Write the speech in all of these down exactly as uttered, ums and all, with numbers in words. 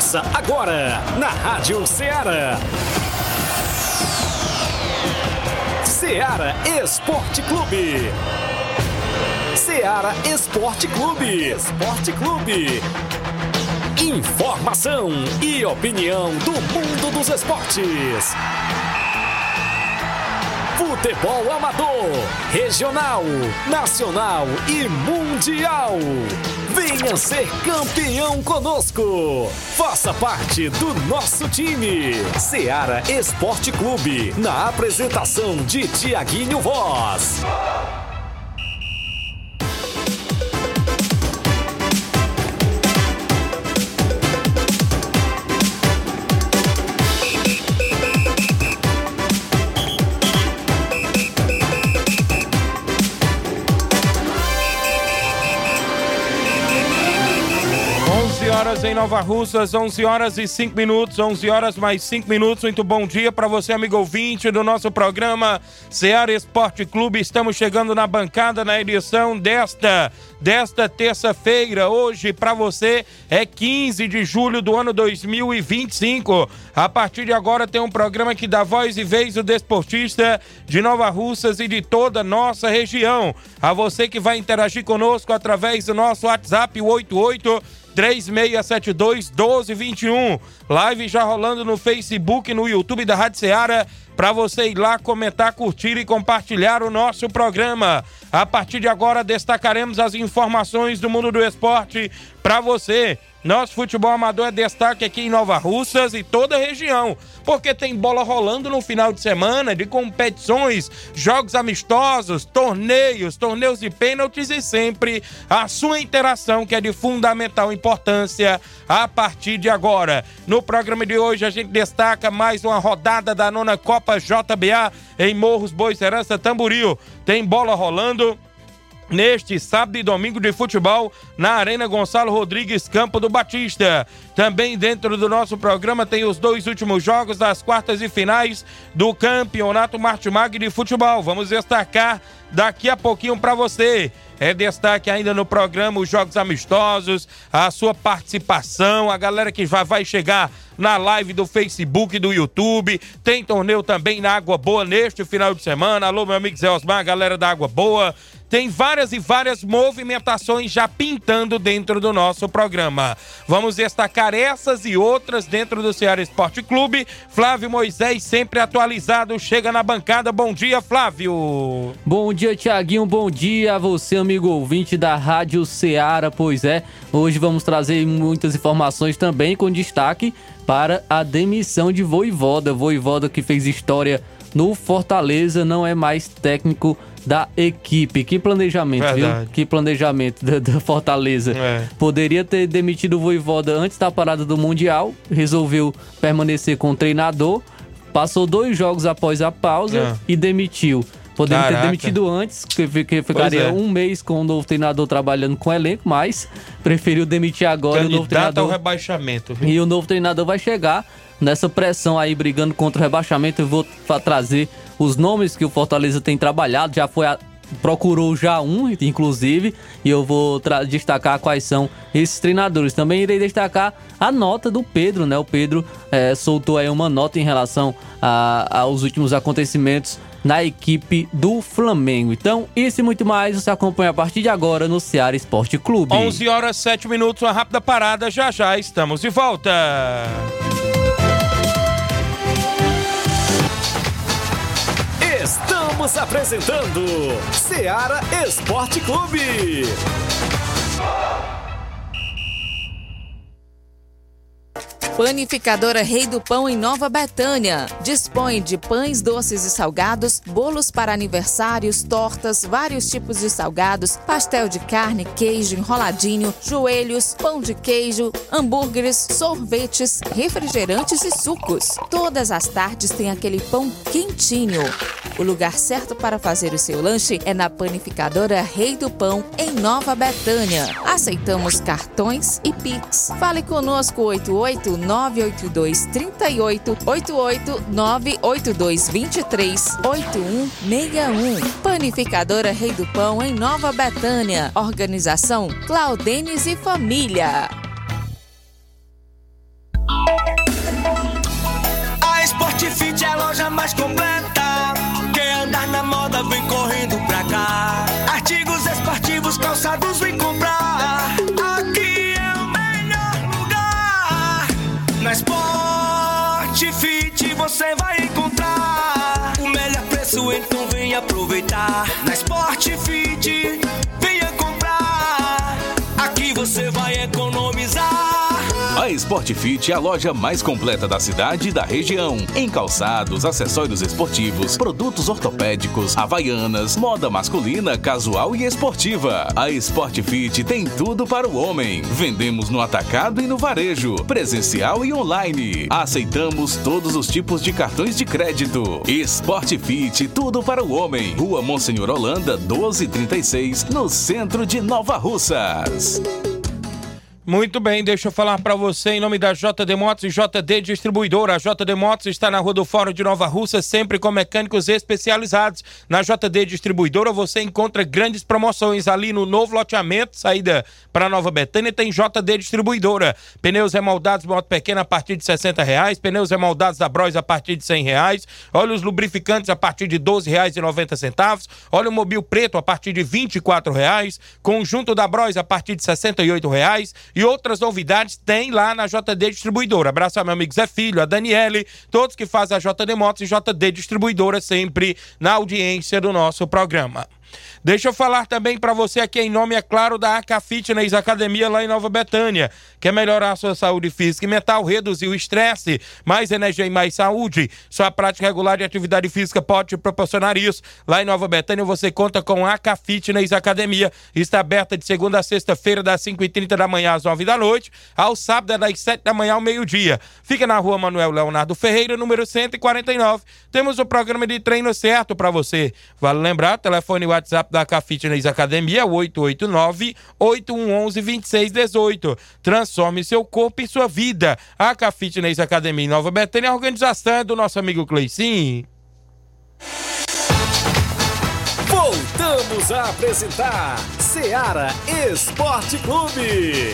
Começa agora na Rádio Ceará. Ceará Esporte Clube. Ceará Esporte Clube. Esporte Clube. Informação e opinião do mundo dos esportes. Futebol amador, regional, nacional e mundial. Venha ser campeão conosco. Faça parte do nosso time. Ceará Esporte Clube, na apresentação de Tiaguinho Voz. Horas em Nova Russas, onze horas e cinco minutos, onze horas mais cinco minutos. Muito bom dia para você, amigo ouvinte do nosso programa Ceará Esporte Clube. Estamos chegando na bancada na edição desta, desta terça-feira. Hoje, para você, é quinze de julho do ano dois mil e vinte e cinco. A partir de agora tem um programa que dá voz e vez do desportista de Nova Russas e de toda a nossa região. A você que vai interagir conosco através do nosso WhatsApp, o oito oito três seis sete dois, um dois dois um. Live já rolando no Facebook e no YouTube da Rádio Ceará, para você ir lá comentar, curtir e compartilhar o nosso programa. A partir de agora destacaremos as informações do mundo do esporte para você. Nosso futebol amador é destaque aqui em Nova Russas e toda a região, porque tem bola rolando no final de semana, de competições, jogos amistosos, torneios, torneios de pênaltis e sempre a sua interação, que é de fundamental importância a partir de agora. No programa de hoje a gente destaca mais uma rodada da nona Copa J B A em Morros Boicerança, Tamboril. Tem bola rolando neste sábado e domingo de futebol na Arena Gonçalo Rodrigues, Campo do Batista. Também dentro do nosso programa tem os dois últimos jogos das quartas e finais do Campeonato Martimag de Futebol. Vamos destacar daqui a pouquinho para você. É destaque ainda no programa os jogos amistosos, a sua participação, a galera que já vai chegar na live do Facebook e do YouTube. Tem torneio também na Água Boa neste final de semana. Alô, meu amigo Zé Osmar, galera da Água Boa. Tem várias e várias movimentações já pintando dentro do nosso programa. Vamos destacar essas e outras dentro do Ceará Esporte Clube. Flávio Moisés, sempre atualizado, chega na bancada. Bom dia, Flávio. Bom dia, Tiaguinho. Bom dia a você, amigo ouvinte da Rádio Ceará. Pois é, hoje vamos trazer muitas informações também com destaque para a demissão de Vojvoda. Vojvoda, que fez história no Fortaleza, não é mais técnico da equipe. Que planejamento, Verdade. viu? Que planejamento da, da Fortaleza. É. Poderia ter demitido o Vojvoda antes da parada do Mundial, resolveu permanecer com o treinador, passou dois jogos após a pausa é. e demitiu. Poderia Caraca. ter demitido antes, que, que ficaria é. um mês com o novo treinador trabalhando com o elenco, mas preferiu demitir agora. Candidato o novo treinador ao rebaixamento. Viu? E o novo treinador vai chegar nessa pressão aí, brigando contra o rebaixamento. Eu vou trazer os nomes que o Fortaleza tem trabalhado, já foi a, procurou já um, inclusive, e eu vou tra- destacar quais são esses treinadores. Também irei destacar a nota do Pedro, né? O Pedro é, soltou aí uma nota em relação a, aos últimos acontecimentos na equipe do Flamengo. Então, isso e muito mais você acompanha a partir de agora no Ceará Esporte Clube. onze horas e sete minutos, uma rápida parada, já já estamos de volta. Estamos apresentando Ceará Esporte Clube. Panificadora Rei do Pão em Nova Betânia. Dispõe de pães doces e salgados, bolos para aniversários, tortas, vários tipos de salgados, pastel de carne, queijo, enroladinho, joelhos, pão de queijo, hambúrgueres, sorvetes, refrigerantes e sucos. Todas as tardes tem aquele pão quentinho. O lugar certo para fazer o seu lanche é na Panificadora Rei do Pão, em Nova Betânia. Aceitamos cartões e Pix. Fale conosco oito oito nove oito dois três oito, oito oito nove oito dois dois três, oito um seis um. Panificadora Rei do Pão, em Nova Betânia. Organização Claudenes e Família. Fit é a loja mais completa. Quer andar na moda, vem correndo pra cá. Artigos esportivos, calçados, vem comprar. Aqui é o melhor lugar. Na Sport Fit você vai encontrar o melhor preço, então vem aproveitar. Na Sport Fit, venha comprar. Aqui você vai economizar. A Sport Fit é a loja mais completa da cidade e da região. Em calçados, acessórios esportivos, produtos ortopédicos, havaianas, moda masculina, casual e esportiva. A Sport Fit tem tudo para o homem. Vendemos no atacado e no varejo, presencial e online. Aceitamos todos os tipos de cartões de crédito. Sport Fit, tudo para o homem. Rua Monsenhor Holanda, doze trinta e seis, no centro de Nova Russas. Muito bem, deixa eu falar para você em nome da J D Motos e J D Distribuidora. A J D Motos está na Rua do Fórum de Nova Russa, sempre com mecânicos especializados. Na J D Distribuidora você encontra grandes promoções ali no novo loteamento, saída para Nova Betânia, tem J D Distribuidora. Pneus remoldados moto pequena a partir de sessenta reais, pneus remoldados da Bros a partir de cem reais, óleos lubrificantes a partir de doze reais e noventa centavos, óleo mobil preto a partir de vinte e quatro reais, conjunto da Bros a partir de sessenta e oito reais. E outras novidades tem lá na J D Distribuidora. Abraço ao meu amigo Zé Filho, a Daniele, todos que fazem a J D Motos e J D Distribuidora sempre na audiência do nosso programa. Deixa eu falar também para você aqui em nome, é claro, da A K Fitness Academia lá em Nova Betânia. Quer melhorar a sua saúde física e mental, reduzir o estresse, mais energia e mais saúde? Sua prática regular de atividade física pode te proporcionar isso. Lá em Nova Betânia você conta com a A K Fitness Academia. Está aberta de segunda a sexta-feira, das cinco e trinta da manhã às nove da noite, ao sábado das sete da manhã ao meio-dia. Fica na rua Manuel Leonardo Ferreira, número cento e quarenta e nove. Temos o programa de treino certo para você. Vale lembrar, telefone e WhatsApp da A K Fitness Academia, oito oito nove, oito um um, dois seis um oito. Transforme seu corpo e sua vida. A A K Fitness Academia em Nova Betânia, a organização é do nosso amigo Cleicinho. Voltamos a apresentar Seara Esporte Clube.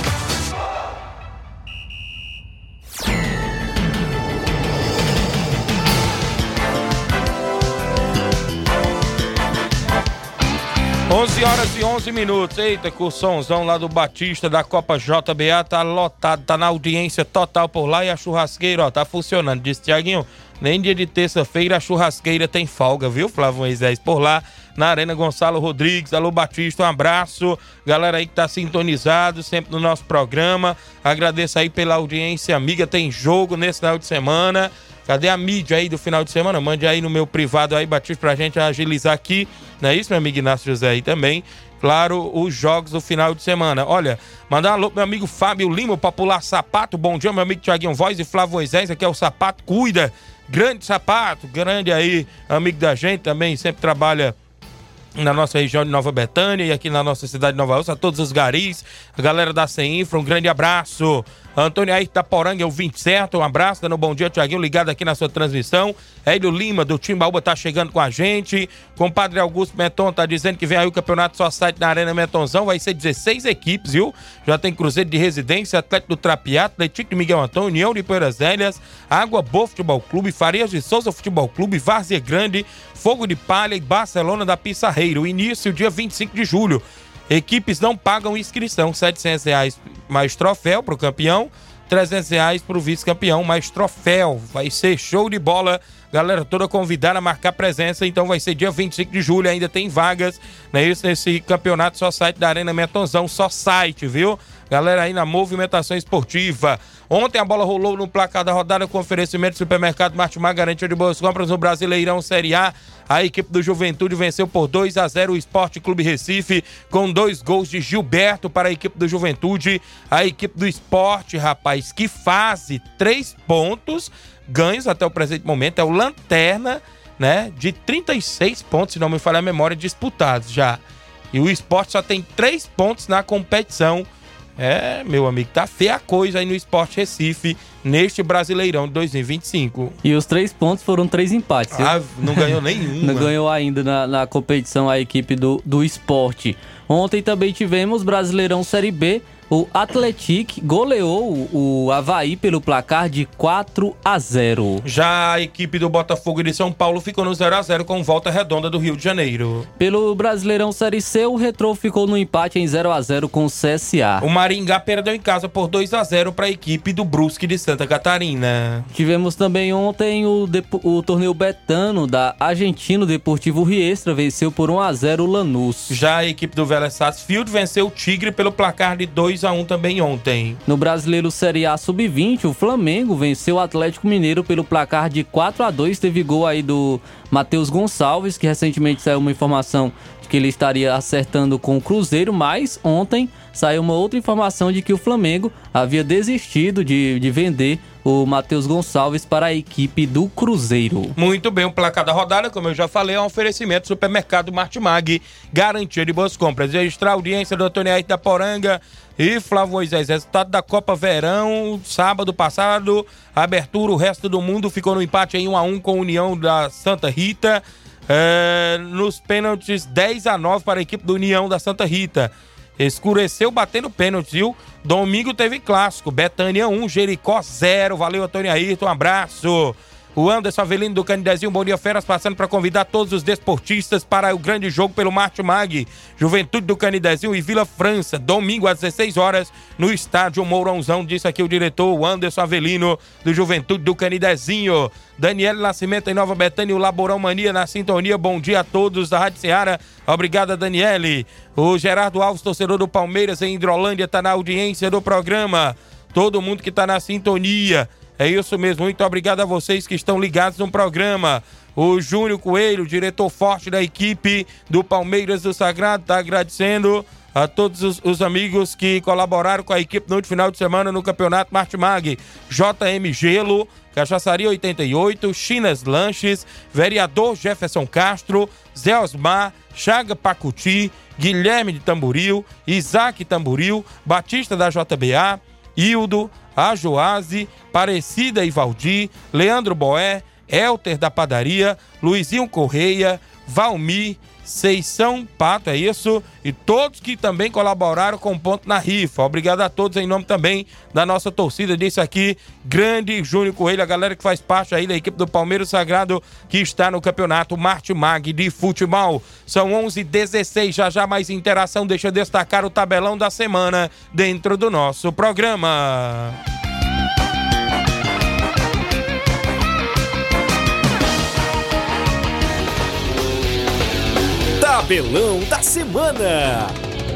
onze horas e onze minutos. Eita, com o somzão lá do Batista da Copa J B A tá lotado, tá na audiência total por lá e a churrasqueira, ó, tá funcionando. Disse Tiaguinho, nem dia de terça-feira a churrasqueira tem folga, viu, Flávio Moisés? Por lá na Arena Gonçalo Rodrigues. Alô, Batista, um abraço. Galera aí que tá sintonizado sempre no nosso programa. Agradeço aí pela audiência amiga. Tem jogo nesse final de semana. Cadê a mídia aí do final de semana? Mande aí no meu privado aí, Batista, pra gente agilizar aqui. Não é isso, meu amigo Inácio José aí também? Claro, os jogos do final de semana. Olha, mandar um alô pro meu amigo Fábio Lima, Popular Sapato. Bom dia, meu amigo Tiaguinho Voz e Flávio Moisés. Aqui é o Sapato Cuida. Grande Sapato, grande aí, amigo da gente também, sempre trabalha na nossa região de Nova Betânia e aqui na nossa cidade de Nova Russa, a todos os garis, a galera da CEINFRA, um grande abraço. Antônio aí Itaporanga, é o vinte certo, um abraço, dando um bom dia, Tiaguinho, ligado aqui na sua transmissão. Hélio Lima, do Timbaúba, tá chegando com a gente. Compadre Augusto Meton tá dizendo que vem aí o campeonato só site na Arena Metonzão, vai ser dezesseis equipes, viu? Já tem Cruzeiro de Residência, Atlético do Trapiá, Atlético de Miguel Antônio, União de Poeiras Velhas, Água Boa Futebol Clube, Farias de Souza Futebol Clube, Várzea Grande, Fogo de Palha e Barcelona da Pissarreira. O início, dia vinte e cinco de julho. Equipes não pagam inscrição, setecentos reais mais troféu pro campeão, trezentos reais pro vice-campeão mais troféu. Vai ser show de bola, galera toda convidada a marcar presença, então vai ser dia vinte e cinco de julho, ainda tem vagas, não é isso, nesse campeonato só site da Arena Metonzão, só site, viu? Galera aí na movimentação esportiva. Ontem a bola rolou no placar da rodada com oferecimento do supermercado Martimag, garantia de boas compras no Brasileirão Série A. A equipe do Juventude venceu por dois a zero o Sport Clube Recife, com dois gols de Gilberto para a equipe do Juventude. A equipe do Sport, rapaz, que fase, três pontos ganhos até o presente momento, é o lanterna, né, de trinta e seis pontos, se não me falha a memória, disputados já. E o Sport só tem três pontos na competição. É, meu amigo, tá feia a coisa aí no Sport Recife neste Brasileirão de dois mil e vinte e cinco. E os três pontos foram três empates. Ah, não ganhou nenhum. Não ganhou ainda na, na competição a equipe do, do Sport. Ontem também tivemos Brasileirão Série B. o Atlético goleou o Avaí pelo placar de quatro a zero. Já a equipe do Botafogo de São Paulo ficou no zero a zero com Volta Redonda do Rio de Janeiro. Pelo Brasileirão Série C, o Retrô ficou no empate em zero a zero com o C S A. O Maringá perdeu em casa por dois a zero para a equipe do Brusque de Santa Catarina. Tivemos também ontem o, o torneio betano da Argentino Deportivo Riestra, venceu por um a zero o Lanús. Já a equipe do Vélez Sarsfield venceu o Tigre pelo placar de dois a um também ontem. No Brasileiro Série A sub vinte, o Flamengo venceu o Atlético Mineiro pelo placar de quatro a dois, teve gol aí do Matheus Gonçalves, que recentemente saiu uma informação de que ele estaria acertando com o Cruzeiro, mas ontem saiu uma outra informação de que o Flamengo havia desistido de, de vender o Matheus Gonçalves para a equipe do Cruzeiro. Muito bem, o placar da rodada, como eu já falei, é um oferecimento do supermercado Martimag, garantia de boas compras. Registrar a audiência do Antônio Ayrton da Poranga e Flávio Moisés. Resultado da Copa Verão, sábado passado, abertura, o resto do mundo ficou no empate em um a um com a União da Santa Rita. É, nos pênaltis, dez a nove para a equipe do União da Santa Rita. Escureceu batendo pênalti, viu? Domingo teve clássico, Betânia um, Jericó zero. Valeu, Antônio Ayrton, um abraço. O Anderson Avelino do Canidezinho, bom dia, feras, passando para convidar todos os desportistas para o grande jogo pelo Martimag, Juventude do Canidezinho e Vila França, domingo às dezesseis horas, no estádio Mourãozão, disse aqui o diretor o Anderson Avelino do Juventude do Canidezinho. Daniel Nascimento em Nova Betânia, o Laborão Mania na sintonia, bom dia a todos da Rádio Ceará, obrigada, Daniele. O Gerardo Alves, torcedor do Palmeiras em Hidrolândia, está na audiência do programa, todo mundo que está na sintonia. É isso mesmo, muito obrigado a vocês que estão ligados no programa. O Júnior Coelho, diretor forte da equipe do Palmeiras do Sagrado, está agradecendo a todos os, os amigos que colaboraram com a equipe no final de semana no Campeonato Martimag. J M Gelo, Cachaçaria oitenta e oito, Chinas Lanches, Vereador Jefferson Castro, Zé Osmar, Chaga Pacuti, Guilherme de Tamboril, Isaac Tamboril, Batista da J B A, Hildo, a Joase, Parecida e Valdir, Leandro Boé, Elter da Padaria, Luizinho Correia, Valmir, Seição Pato, é isso? E todos que também colaboraram com o ponto na rifa. Obrigado a todos em nome também da nossa torcida. Disse aqui, grande Júnior Coelho, a galera que faz parte aí da equipe do Palmeiras Sagrado, que está no campeonato Martimag de futebol. São onze e dezesseis, já já mais interação. Deixa eu destacar o tabelão da semana dentro do nosso programa. Tabelão da semana.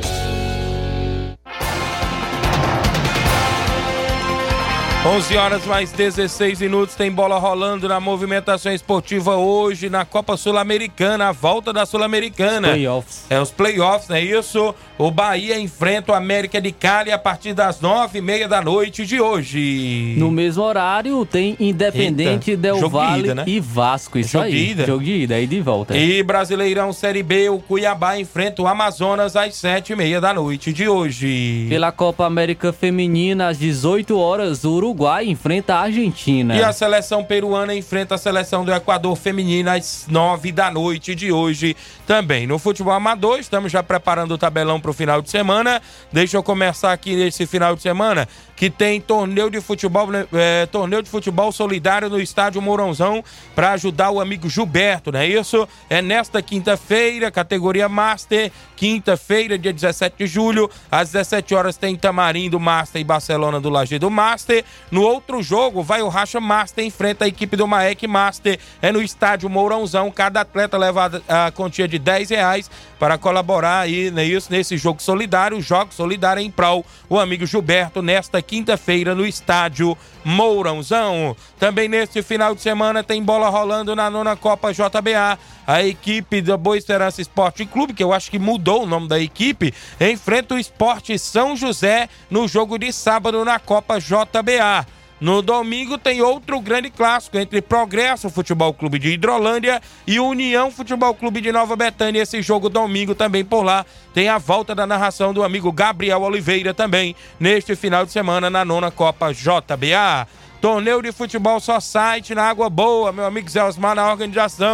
onze horas mais dezesseis minutos, tem bola rolando na movimentação esportiva hoje na Copa Sul-Americana, a volta da Sul-Americana. Playoffs. É os playoffs, não é isso? O Bahia enfrenta o América de Cali a partir das nove e meia da noite de hoje. No mesmo horário tem Independente, Eita, Del jogo de Valle ida, né? e Vasco, isso Jogo aí. de ida. Jogo de ida, aí de volta. E Brasileirão Série B, o Cuiabá enfrenta o Amazonas às sete e meia da noite de hoje. Pela Copa América Feminina, às dezoito horas, o Uruguai enfrenta a Argentina. E a seleção peruana enfrenta a seleção do Equador feminina às nove da noite de hoje também. No futebol amador, estamos já preparando o tabelão para o final de semana. Deixa eu começar aqui nesse final de semana, que tem torneio de futebol, é, torneio de futebol solidário no estádio Mourãozão para ajudar o amigo Gilberto, não é isso? É nesta quinta-feira, categoria Master, quinta-feira, dia dezessete de julho, às dezessete horas tem Tamarindo Master e Barcelona do Lajeado Master. No outro jogo, vai o Racha Master, enfrenta a equipe do Maek Master, é no estádio Mourãozão. Cada atleta leva a quantia de dez reais para colaborar aí, não é isso? Nesse jogo solidário, jogo solidário em prol o amigo Gilberto, nesta quinta-feira no estádio Mourãozão. Também neste final de semana tem bola rolando na nona Copa J B A. A equipe da Boa Esperança Esporte Clube, que eu acho que mudou o nome da equipe, enfrenta o Esporte São José no jogo de sábado na Copa J B A. No domingo tem outro grande clássico entre Progresso Futebol Clube de Hidrolândia e União Futebol Clube de Nova Betânia. Esse jogo domingo também por lá tem a volta da narração do amigo Gabriel Oliveira também neste final de semana na nona Copa J B A. Torneio de futebol só site na Água Boa, meu amigo Zé Osmar na organização.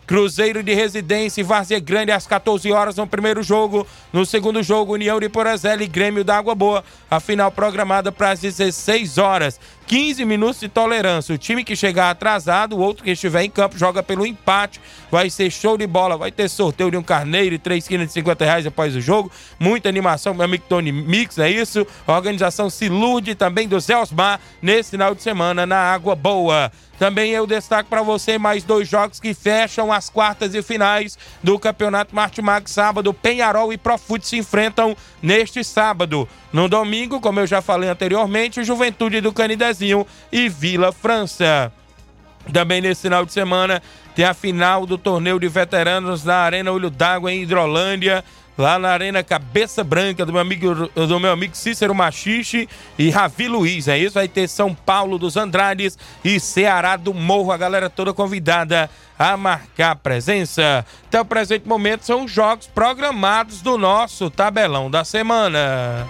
Cruzeiro de Residência e Várzea Grande às quatorze horas no primeiro jogo. No segundo jogo, União de Porazela e Grêmio da Água Boa. A final programada para as dezesseis horas. quinze minutos de tolerância. O time que chegar atrasado, o outro que estiver em campo, joga pelo empate. Vai ser show de bola. Vai ter sorteio de um carneiro e três quilos de cinquenta reais após o jogo. Muita animação, meu amigo Tony Mix, é isso? A organização Silude também do Zé Osmar nesse final de semana na Água Boa. Também eu destaco para você mais dois jogos que fecham as quartas e finais do Campeonato Martimag. Sábado, Penharol e Profute se enfrentam neste sábado. No domingo, como eu já falei anteriormente, Juventude do Canidezinho e Vila França. Também nesse final de semana tem a final do torneio de veteranos na Arena Olho d'Água em Hidrolândia. Lá na Arena Cabeça Branca do meu amigo, do meu amigo Cícero Machixe e Ravi Luiz, é isso? Vai ter São Paulo dos Andrades e Ceará do Morro, a galera toda convidada a marcar presença. Até o presente momento são os jogos programados do nosso tabelão da semana.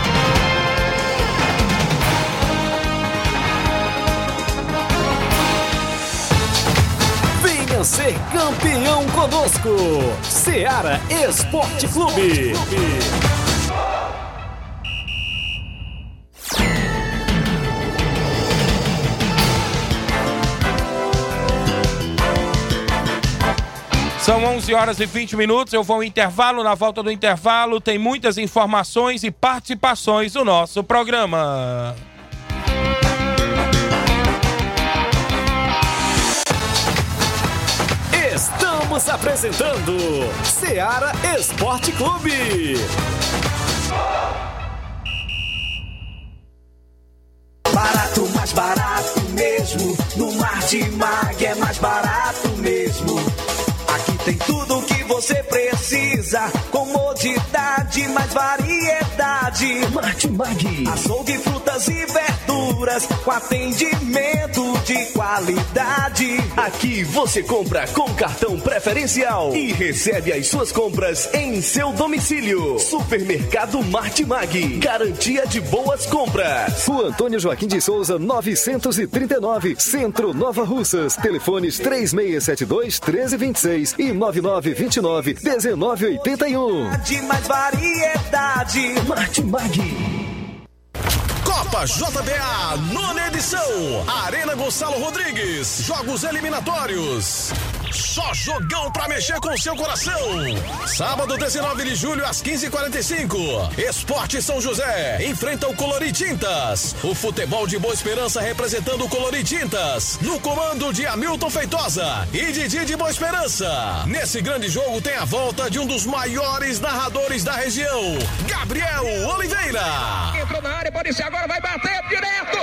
Venha ser campeão conosco, Ceará Esporte Clube. São onze horas e vinte minutos, eu vou ao intervalo. Na volta do intervalo tem muitas informações e participações do nosso programa. Estamos apresentando Ceará Esporte Clube. Barato, mais barato mesmo. No Martimag é mais barato mesmo. Aqui tem tudo o que você precisa. Comodidade, mais variedade. Martimag. Açougue, frutas e verduras com atendimento de qualidade. Aqui você compra com cartão preferencial e recebe as suas compras em seu domicílio. Supermercado Martimag. Garantia de boas compras. Rua Antônio Joaquim de Souza, novecentos e trinta e nove, Centro, Nova Russas. Telefones três seis sete dois, um três dois seis e nove nove dois nove, um nove oito um. De mais variedade. Martimag. Copa J B A, nona edição. Arena Gonçalo Rodrigues. Jogos eliminatórios. Só jogão pra mexer com seu coração. Sábado, dezenove de julho, às quinze e quarenta e cinco. Esporte São José enfrenta o Coloritintas. O futebol de Boa Esperança representando o Coloritintas. No comando de Hamilton Feitosa e Didi de Boa Esperança. Nesse grande jogo tem a volta de um dos maiores narradores da região, Gabriel Oliveira. Entrou na área, pode ser agora, vai bater direto.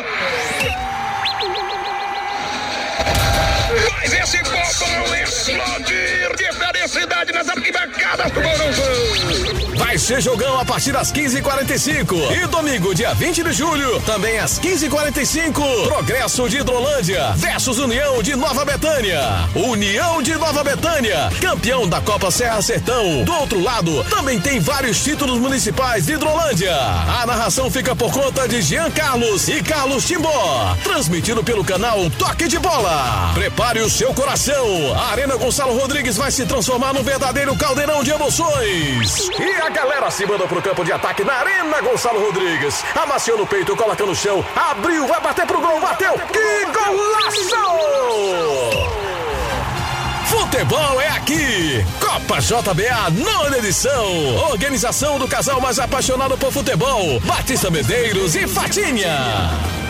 Faz esse bobão explodir de felicidade nas arquibancadas do Morumbi. Vai ser jogão a partir das quinze e quarenta e cinco. E domingo, dia vinte de julho, também às quinze e quarenta e cinco. Progresso de Hidrolândia versus União de Nova Betânia. União de Nova Betânia, campeão da Copa Serra Sertão. Do outro lado, também tem vários títulos municipais de Hidrolândia. A narração fica por conta de Jean Carlos e Carlos Timbó. Transmitido pelo canal Toque de Bola. Prepare o seu coração. A Arena Gonçalo Rodrigues vai se transformar num verdadeiro caldeirão de emoções. E a galera se manda pro campo de ataque na Arena Gonçalo Rodrigues. Amaciou no peito, coloca no chão. Abriu, vai bater pro gol, bateu. Que golaço! Futebol é aqui. Copa J B A, nona edição. Organização do casal mais apaixonado por futebol, Batista Medeiros e Fatinha.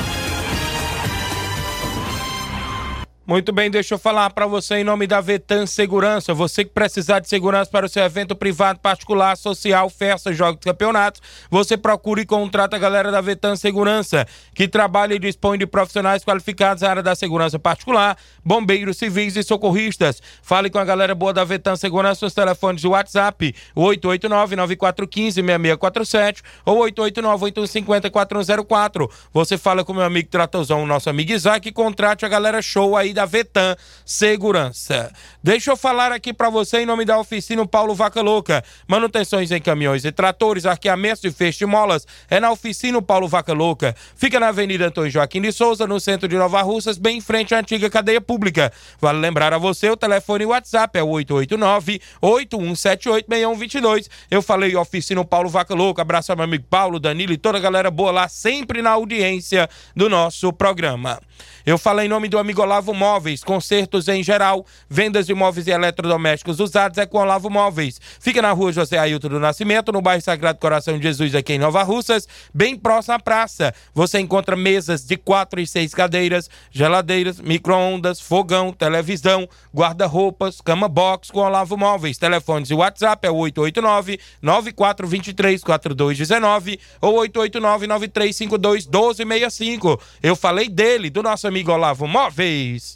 Muito bem, deixa eu falar para você em nome da Vetan Segurança. Você que precisar de segurança para o seu evento privado, particular, social, festas, jogos e campeonatos, você procura e contrata a galera da Vetan Segurança, que trabalha e dispõe de profissionais qualificados na área da segurança particular, bombeiros, civis e socorristas. Fale com a galera boa da Vetan Segurança nos telefones de WhatsApp, oito oito nove, nove quatro um cinco, seis seis quatro sete ou oito oito nove, oito um cinco zero, quatro um zero quatro. Você fala com meu amigo Tratozão, o nosso amigo Isaac, e contrate a galera show aí aí da Vetan Segurança. Deixa eu falar aqui para você em nome da oficina Paulo Vaca Louca. Manutenções em caminhões e tratores, arqueamentos e feixe de molas é na oficina Paulo Vaca Louca. Fica na Avenida Antônio Joaquim de Souza, no centro de Nova Russas, bem em frente à antiga cadeia pública. Vale lembrar a você, o telefone e o WhatsApp é o oito oito nove, oito um sete oito, seis um dois dois. Eu falei oficina Paulo Vaca Louca. Abraço ao meu amigo Paulo, Danilo e toda a galera boa lá, sempre na audiência do nosso programa. Eu falei em nome do amigo Olavo Móveis, consertos em geral, vendas de móveis e eletrodomésticos usados é com Olavo Móveis. Fica na rua José Ailton do Nascimento, no bairro Sagrado Coração de Jesus, aqui em Nova Russas, bem próximo à praça. Você encontra mesas de quatro e seis cadeiras, geladeiras, micro-ondas, fogão, televisão, guarda-roupas, cama box com Olavo Móveis. Telefones e WhatsApp é o oito oito nove, nove quatro dois três, quatro dois um nove ou oito oito nove, nove três cinco dois, um dois seis cinco. Eu falei dele, do nosso amigo Olavo Móveis.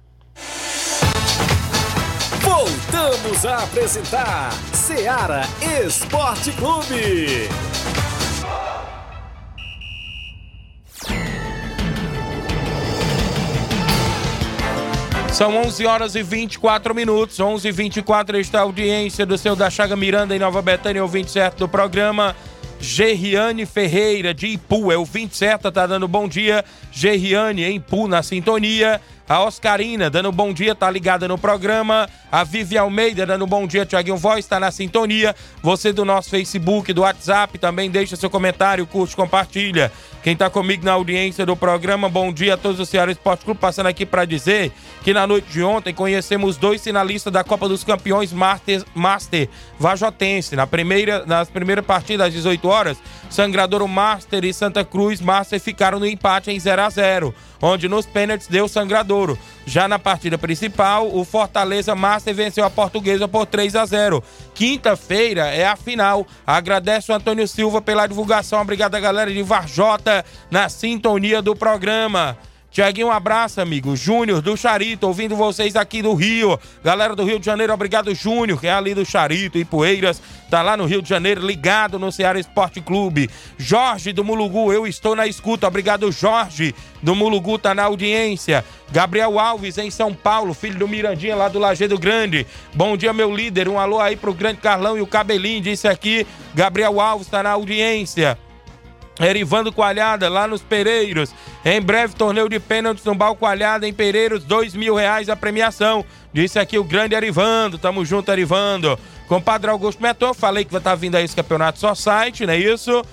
Voltamos a apresentar Seara Esporte Clube. São onze horas e vinte e quatro minutos, onze e vinte e quatro, está a audiência do seu da Chaga Miranda em Nova Betânia, ouvinte certo do programa. Gerriane Ferreira de Ipu, é o vinte certo, tá dando bom dia. Gerriane em Ipu na sintonia. A Oscarina dando bom dia, tá ligada no programa. A Vivi Almeida dando bom dia, Thiaguinho Voz, tá na sintonia. Você do nosso Facebook, do WhatsApp, também deixa seu comentário, curte, compartilha. Quem tá comigo na audiência do programa, bom dia a todos do Ceará Esporte Clube, passando aqui para dizer que na noite de ontem conhecemos dois finalistas da Copa dos Campeões Master, Master Vajotense. Na primeira, nas primeiras partidas às dezoito horas, Sangradouro Master e Santa Cruz Master ficaram no empate em zero a zero, onde nos pênaltis deu Sangradouro. Já na partida principal, o Fortaleza Master venceu a Portuguesa por três a zero. Quinta-feira é a final. Agradeço o Antônio Silva pela divulgação. Obrigado a galera de Varjota na sintonia do programa. Tiaguinho, um abraço, amigo. Júnior do Charito, ouvindo vocês aqui do Rio. Galera do Rio de Janeiro, obrigado, Júnior, que é ali do Charito e Poeiras. Tá lá no Rio de Janeiro, ligado no Ceará Esporte Clube. Jorge do Mulugu, eu estou na escuta. Obrigado, Jorge do Mulugu, tá na audiência. Gabriel Alves, em São Paulo, filho do Mirandinha, lá do Lajeado Grande. Bom dia, meu líder. Um alô aí pro Grande Carlão e o Cabelinho, disse aqui. Gabriel Alves tá na audiência. Erivando Coalhada, lá nos Pereiros. Em breve, torneio de pênaltis no Bar Coalhada, em Pereiros, dois mil reais a premiação. Disse aqui o grande Erivando. Tamo junto, Erivando. Compadre Augusto Meton, falei que vai estar vindo aí esse campeonato só site, não é isso?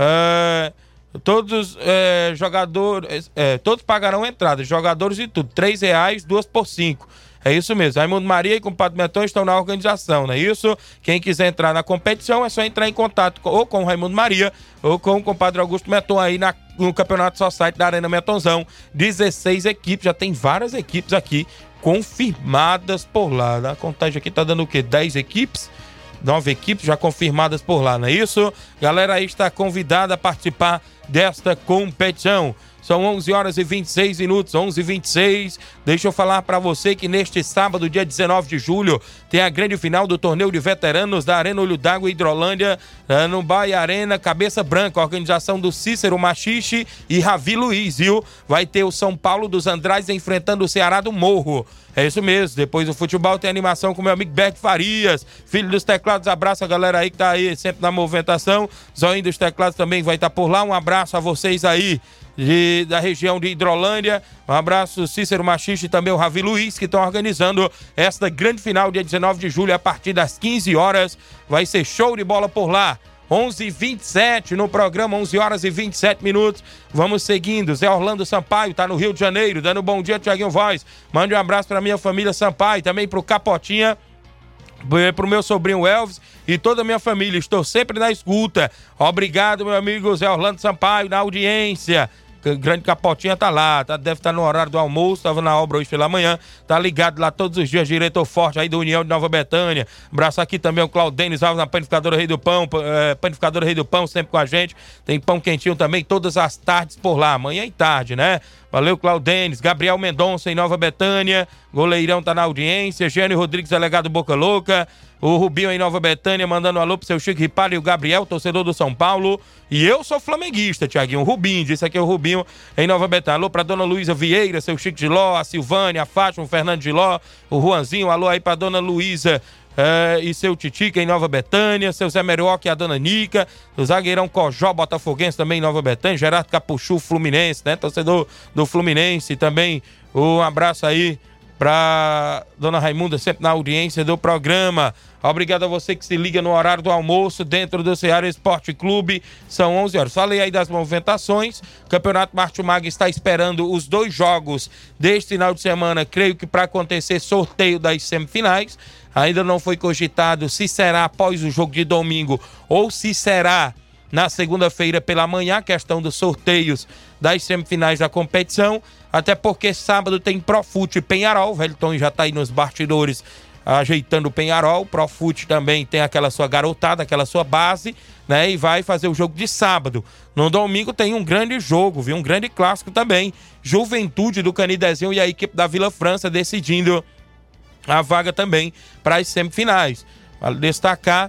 É, todos é, jogadores, é, todos pagarão entrada, jogadores e tudo. Três reais, duas por cinco. É isso mesmo. Raimundo Maria e Compadre Meton estão na organização, não é isso? Quem quiser entrar na competição é só entrar em contato com, ou com o Raimundo Maria ou com o Compadre Augusto Meton aí na, no Campeonato Society da Arena Metonzão. dezesseis equipes, já tem várias equipes aqui confirmadas por lá. A contagem aqui tá dando o quê? dez equipes? Nove equipes já confirmadas por lá, não é isso? Galera aí está convidada a participar desta competição. São onze horas e vinte e seis minutos, onze e vinte e seis. Deixa eu falar para você que neste sábado, dia dezenove de julho, tem a grande final do torneio de veteranos da Arena Olho d'Água Hidrolândia, no Bahia Arena Cabeça Branca, organização do Cícero Machixe e Ravi Luiz, viu? Vai ter o São Paulo dos Andrades enfrentando o Ceará do Morro. É isso mesmo, depois do futebol tem animação com meu amigo Beck Farias, filho dos teclados. Abraço a galera aí que tá aí sempre na movimentação. Zóio dos teclados também vai estar por lá. Um abraço a vocês aí de, da região de Hidrolândia. Um abraço Cícero Machixe e também o Ravi Luiz, que estão organizando esta grande final dia dezenove de julho a partir das quinze horas. Vai ser show de bola por lá. onze e vinte e sete no programa, onze horas e vinte e sete minutos. Vamos seguindo. Zé Orlando Sampaio tá no Rio de Janeiro, dando bom dia, Thiaguinho Voz. Mande um abraço pra minha família Sampaio, também pro Capotinha, pro meu sobrinho Elvis e toda a minha família. Estou sempre na escuta. Obrigado, meu amigo Zé Orlando Sampaio, na audiência. Grande Capotinha tá lá, tá, deve estar no horário do almoço, tava na obra hoje pela manhã, tá ligado lá todos os dias, diretor forte aí da União de Nova Betânia. Abraço aqui também o Claudênis Alves na Panificadora Rei do Pão, é, Panificadora Rei do Pão sempre com a gente, tem pão quentinho também todas as tardes por lá, manhã e tarde, né? Valeu, Claudênis. Gabriel Mendonça em Nova Betânia. Goleirão tá na audiência. Gênio Rodrigues, delegado Boca Louca. O Rubinho em Nova Betânia, mandando um alô pro seu Chico Ripalho e o Gabriel, torcedor do São Paulo. E eu sou flamenguista, Tiaguinho. O Rubinho, disse aqui é o Rubinho em Nova Betânia. Alô pra dona Luísa Vieira, seu Chico Giló, a Silvânia, a Fátima, o Fernando Giló, o Juanzinho. Alô aí pra dona Luísa é, e seu Titica em Nova Betânia. Seu Zé Merioque e a dona Nica. O zagueirão Cojó, botafoguense também em Nova Betânia. Gerardo Capuchu, Fluminense, né? Torcedor do Fluminense também. Um abraço aí pra dona Raimunda, sempre na audiência do programa. Obrigado a você que se liga no horário do almoço dentro do Ceará Esporte Clube. São onze horas. Falei aí das movimentações. O Campeonato Martimag está esperando os dois jogos deste final de semana. Creio que para acontecer sorteio das semifinais. Ainda não foi cogitado se será após o jogo de domingo ou se será na segunda-feira pela manhã, questão dos sorteios das semifinais da competição. Até porque sábado tem Profute Penharol. O Velton já está aí nos bastidores ajeitando o Penharol. O Profute também tem aquela sua garotada, aquela sua base, né? E vai fazer o jogo de sábado. No domingo tem um grande jogo, viu? Um grande clássico também. Juventude do Canidezinho e a equipe da Vila França decidindo a vaga também para as semifinais. Vale destacar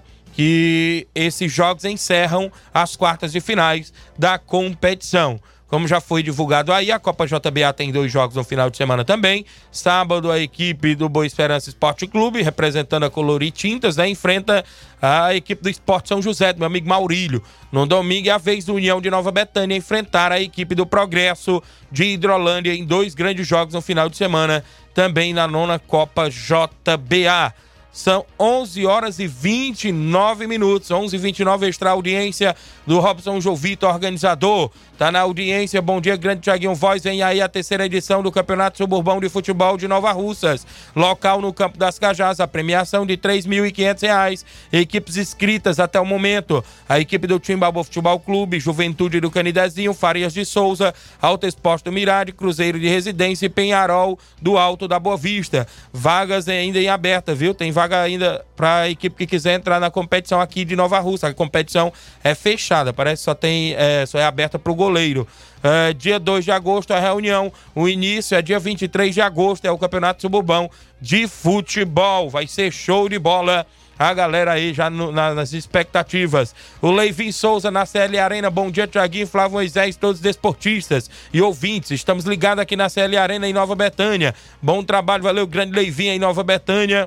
que esses jogos encerram as quartas de finais da competição. Como já foi divulgado aí, a Copa J B A tem dois jogos no final de semana também. Sábado, a equipe do Boa Esperança Esporte Clube, representando a Colori Tintas, né, enfrenta a equipe do Esporte São José, do meu amigo Maurílio. No domingo é a vez do União de Nova Betânia enfrentar a equipe do Progresso de Hidrolândia em dois grandes jogos no final de semana, também na nona Copa J B A. São onze horas e vinte e nove minutos, onze e vinte e nove, extra audiência do Robson Jovito, organizador. Tá na audiência, bom dia, grande Tiaguinho Voz, vem aí a terceira edição do Campeonato Suburbão de Futebol de Nova Russas. Local no Campo das Cajás, a premiação de três mil e quinhentos reais. Equipes inscritas até o momento, a equipe do Timbaúba Futebol Clube, Juventude do Canidezinho, Farias de Souza, Alto Esporte do Mirade, Cruzeiro de Residência e Penharol do Alto da Boa Vista. Vagas ainda em aberta, viu? Tem vaga ainda para a equipe que quiser entrar na competição aqui de Nova Russa. A competição é fechada, parece que só, tem, é, só é aberta para o goleiro. É, dia dois de agosto a reunião, o início é dia vinte e três de agosto, é o Campeonato Suburbão de Futebol. Vai ser show de bola. A galera aí já no, na, nas expectativas. O Leivin Souza na C L Arena. Bom dia, Tiaguinho, Flávio Moisés, todos os desportistas e ouvintes. Estamos ligados aqui na C L Arena em Nova Betânia. Bom trabalho, valeu, grande Leivin em Nova Betânia.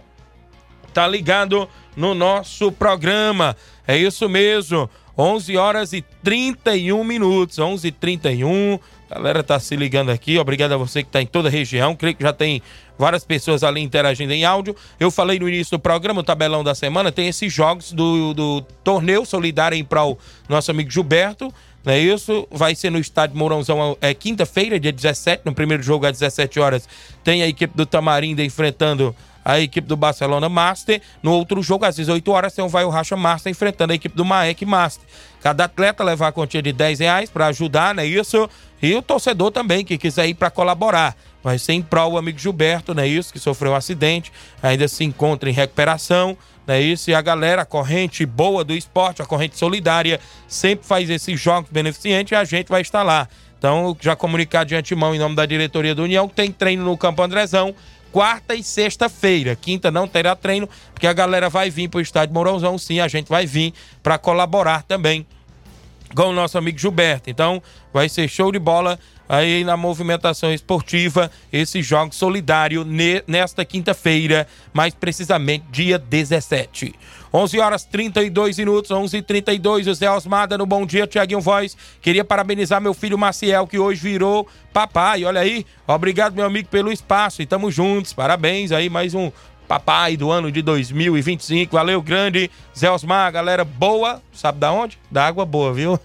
Tá ligado no nosso programa. É isso mesmo. onze horas e trinta e um minutos. onze e trinta e um. A galera tá se ligando aqui. Obrigado a você que tá em toda a região. Creio que já tem várias pessoas ali interagindo em áudio. Eu falei no início do programa, o tabelão da semana, tem esses jogos do, do torneio solidário em prol do nosso amigo Gilberto. Não é isso? Vai ser no estádio Mourãozão, é quinta-feira, dia dezessete. No primeiro jogo, às dezessete horas, tem a equipe do Tamarindo enfrentando a equipe do Barcelona Master. No outro jogo, às dezoito horas, tem o Vai o Racha Master enfrentando a equipe do Maek Master. Cada atleta levar a quantia de dez reais para ajudar, não é isso? E o torcedor também, que quiser ir para colaborar. Vai ser em prol do amigo Gilberto, não é isso? Que sofreu um acidente, ainda se encontra em recuperação, não é isso? E a galera, a corrente boa do esporte, a corrente solidária, sempre faz esses jogos beneficentes e a gente vai estar lá. Então, já comunicar de antemão em nome da diretoria do União, tem treino no Campo Andrezão, quarta e sexta-feira. Quinta não terá treino, porque a galera vai vir para o estádio Mourãozão, sim, a gente vai vir para colaborar também com o nosso amigo Gilberto. Então, vai ser show de bola aí na movimentação esportiva, esse jogo solidário nesta quinta-feira, mais precisamente dia dezessete. onze horas e trinta e dois minutos, onze e trinta e dois, o Zé Osmada no Bom Dia, Tiaguinho Voz. Queria parabenizar meu filho Maciel, que hoje virou papai, olha aí. Obrigado, meu amigo, pelo espaço e tamo juntos. Parabéns aí, mais um papai do ano de dois mil e vinte e cinco. Valeu, grande Zé Osmar, galera boa, sabe da onde? Da água boa, viu?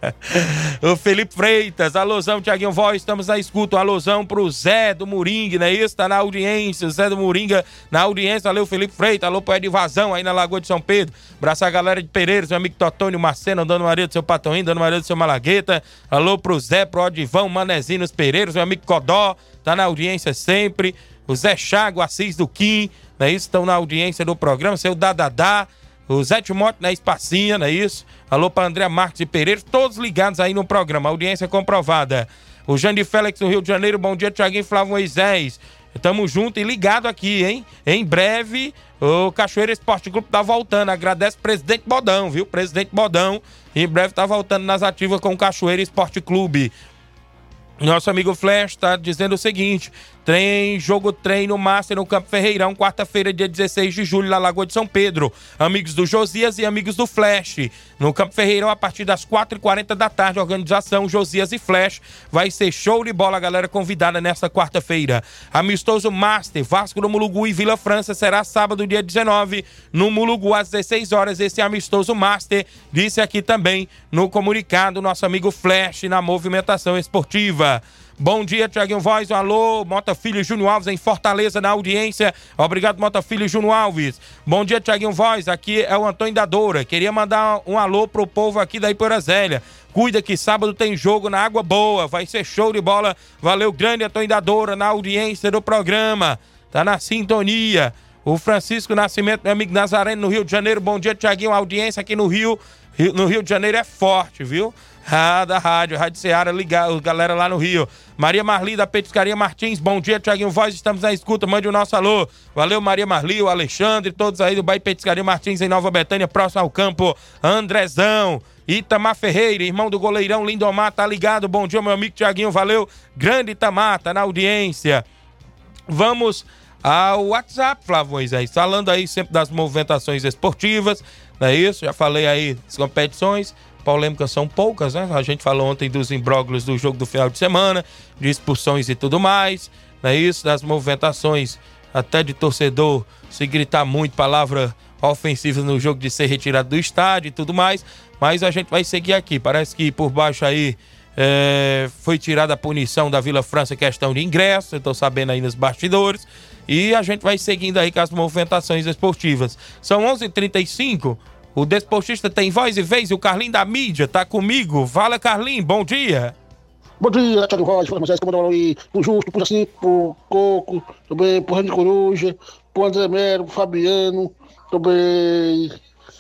O Felipe Freitas, alôzão, Tiaguinho Voz, estamos na escuta, um alôzão pro Zé do Moringa, não é isso? Tá na audiência, Zé do Moringa na audiência, valeu, Felipe Freitas, alô pro Ed Vazão aí na Lagoa de São Pedro, abraçar a galera de Pereiros, meu amigo Totônio Marceno, Dona Maria do seu Patoinho, Dona Maria do seu Malagueta, alô pro Zé, pro Odivão, Manezinho nos Pereiros, meu amigo Codó, tá na audiência sempre, o Zé Chago, Assis do Kim, não é isso? Estão na audiência do programa, seu Dadadá, o Zé Timote na Espacinha, não é isso? Alô para André Marques de Pereira, todos ligados aí no programa, audiência comprovada. O Jandir Félix no Rio de Janeiro, bom dia, Tiaguinho Flávio Moisés. Tamo junto e ligado aqui, hein? Em breve, o Cachoeira Esporte Clube tá voltando. Agradece o presidente Bodão, viu? Presidente Bodão, em breve tá voltando nas ativas com o Cachoeira Esporte Clube. Nosso amigo Flash tá dizendo o seguinte: tem jogo treino Master no Campo Ferreirão, quarta-feira, dia dezesseis de julho, na Lagoa de São Pedro. Amigos do Josias e amigos do Flash. No Campo Ferreirão, a partir das quatro e quarenta da tarde, organização Josias e Flash. Vai ser show de bola, galera convidada nesta quarta-feira. Amistoso Master, Vasco do Mulugu e Vila França, será sábado, dia dezenove, no Mulugu, às dezesseis horas. Esse amistoso Master, disse aqui também no comunicado nosso amigo Flash, na movimentação esportiva. Bom dia, Tiaguinho Voz, um alô, Mota Filho e Júnior Alves em Fortaleza, na audiência. Obrigado, Mota Filho e Júnior Alves. Bom dia, Tiaguinho Voz, aqui é o Antônio da Doura. Queria mandar um alô pro povo aqui da Iporazélia. Cuida que sábado tem jogo na Água Boa, vai ser show de bola. Valeu, grande Antônio da Doura, na audiência do programa. Tá na sintonia. O Francisco Nascimento, meu amigo Nazareno, no Rio de Janeiro. Bom dia, Tiaguinho, a audiência aqui no Rio, no Rio de Janeiro é forte, viu? Ah, da rádio, Rádio Ceará, ligado, galera lá no Rio. Maria Marli, da Petiscaria Martins, bom dia, Tiaguinho Voz, estamos na escuta, mande o nosso alô. Valeu, Maria Marli, o Alexandre, todos aí do bairro Petiscaria Martins, em Nova Betânia, próximo ao campo. Andrezão, Itamar Ferreira, irmão do goleirão Lindomar, tá ligado, bom dia, meu amigo Tiaguinho, valeu. Grande Itamar, tá na audiência. Vamos ao WhatsApp, Flávio Moisés, falando aí sempre das movimentações esportivas, não é isso? Já falei aí das competições. Polêmicas são poucas, né? A gente falou ontem dos imbróglios do jogo do final de semana, de expulsões e tudo mais, não é isso? Das movimentações até de torcedor se gritar muito palavra ofensiva no jogo, de ser retirado do estádio e tudo mais, mas a gente vai seguir aqui. Parece que por baixo aí é, foi tirada a punição da Vila França, questão de ingresso, eu tô sabendo aí nos bastidores, e a gente vai seguindo aí com as movimentações esportivas. São onze e trinta e cinco. O Desportista tem voz e vez, e o Carlinho da mídia tá comigo. Fala, Carlinho, bom dia. Bom dia, Thiago Voz, Fala Moisés, comandante aí, pro Justo, pro Jacinto, pro Coco, também pro Rani Coruja, pro André Mero, pro Fabiano, também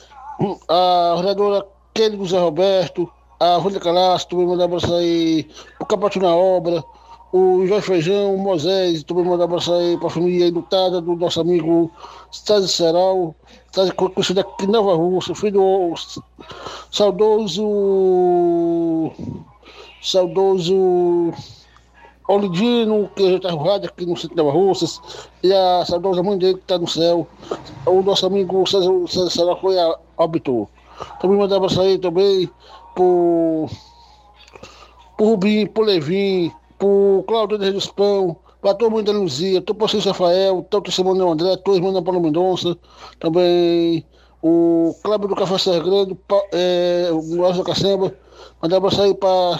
a vereadora Kelly do Zé Roberto, a Rúlia Calaço, também mandar abraço aí pro Capato na Obra, o Jorge Feijão, o Moisés, também mandar abraço aí pra família lutada do nosso amigo Stásio Seral, conhecido aqui em Nova Rússia, filho do saudoso saudoso Olidino, que já está arrumado aqui no centro de Nova Rússia, e a saudosa mãe dele que está no céu, o nosso amigo César, César Seral foi a óbito. Também mandar abraço aí também pro pro Rubinho, pro Levin, pro Claudio de dos Pão, para todo mundo da Luzia, todo o Francisco Rafael, todo o Simão André, todos mandando para o Mendonça, também o Cláudio do Café Serra Grande, é, o Nossa Cacemba, mandar um abraço aí para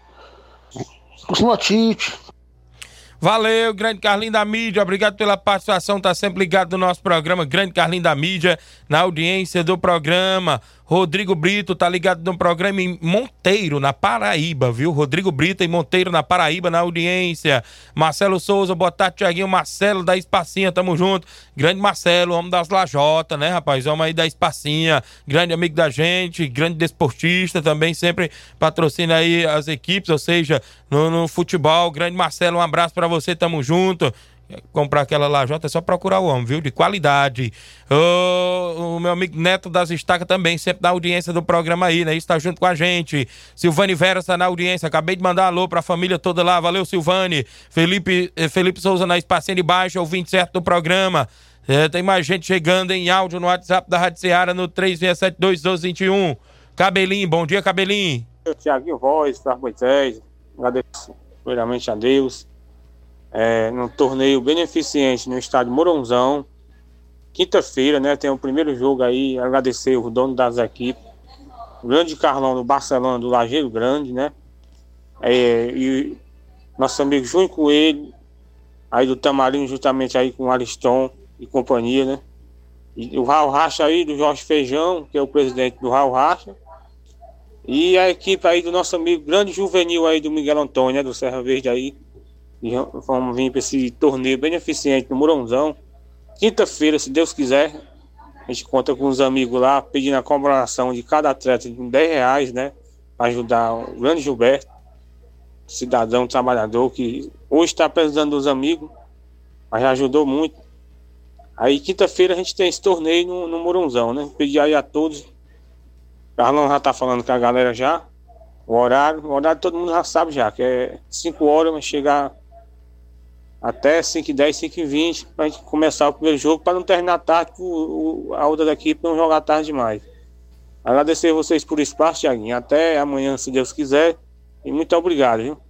o Simatite. Valeu, grande Carlinho da mídia, obrigado pela participação, tá sempre ligado no nosso programa, grande Carlinho da mídia, na audiência do programa. Rodrigo Brito tá ligado no programa em Monteiro, na Paraíba, viu? Rodrigo Brito em Monteiro, na Paraíba, na audiência. Marcelo Souza, boa tarde, Tiaguinho. Marcelo da Espacinha, tamo junto. Grande Marcelo, homem das Lajotas, né, rapaz? Homem aí da Espacinha, grande amigo da gente, grande desportista também, sempre patrocina aí as equipes, ou seja, no, no futebol. Grande Marcelo, um abraço pra você, tamo junto. Comprar aquela lajota é só procurar o homem, viu? De qualidade. Oh, o meu amigo Neto das Estacas também, sempre na audiência do programa aí, né? Está junto com a gente. Silvane Vera está na audiência. Acabei de mandar um alô pra família toda lá. Valeu, Silvane. Felipe, Felipe Souza na Espacinha de Baixo, ouvinte certo do programa. É, tem mais gente chegando em áudio no WhatsApp da Rádio Ceará no três seis sete dois, um dois dois um. Cabelinho, bom dia, Cabelinho. Tiaguinho Voz, Flávio Moisés. Agradeço primeiramente a Deus. É, num torneio beneficente no estádio Mourãozão, quinta-feira, né, tem o primeiro jogo aí, agradecer o dono das equipes, o grande Carlão do Barcelona, do Lajeiro Grande, né, é, e nosso amigo Júnior Coelho, aí do Tamarino, juntamente aí com o Ariston e companhia, né, e o Raul Racha aí, do Jorge Feijão, que é o presidente do Raul Racha, e a equipe aí do nosso amigo grande juvenil aí do Miguel Antônio, né, do Serra Verde aí. E vamos vir para esse torneio beneficente no Mourãozão. Quinta-feira, se Deus quiser, a gente conta com os amigos lá, pedindo a colaboração de cada atleta de dez reais, né? Para ajudar o grande Gilberto. cidadão, trabalhador, que hoje está precisando dos amigos, mas já ajudou muito. Aí quinta-feira a gente tem esse torneio no, no Mourãozão, né? Pedir aí a todos. O Carlão já tá falando com a galera já. O horário, o horário todo mundo já sabe já, que é cinco horas, vai chegar até cinco e dez, cinco e vinte, pra gente começar o primeiro jogo, para não terminar tarde, o, o, a outra da equipe não jogar tarde demais. Agradecer vocês por espaço, Thiaguinho. Até amanhã, se Deus quiser. E muito obrigado, viu?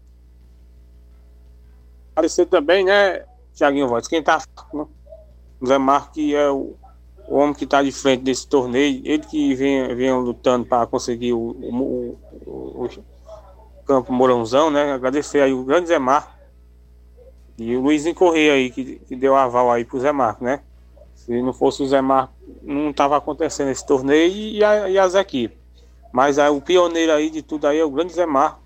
Agradecer também, né, Thiaguinho Voz, quem tá... O Zé Marco, que é o, o homem que está de frente desse torneio, ele que vem, vem lutando para conseguir o, o, o, o campo Mourãozão, né? Agradecer aí o grande Zé Marco e o Luizinho Correia aí, que, que deu aval aí pro Zé Marco, né? Se não fosse o Zé Marco, não estava acontecendo esse torneio e, a, e as equipes. Mas aí, o pioneiro aí de tudo aí é o grande Zé Marco.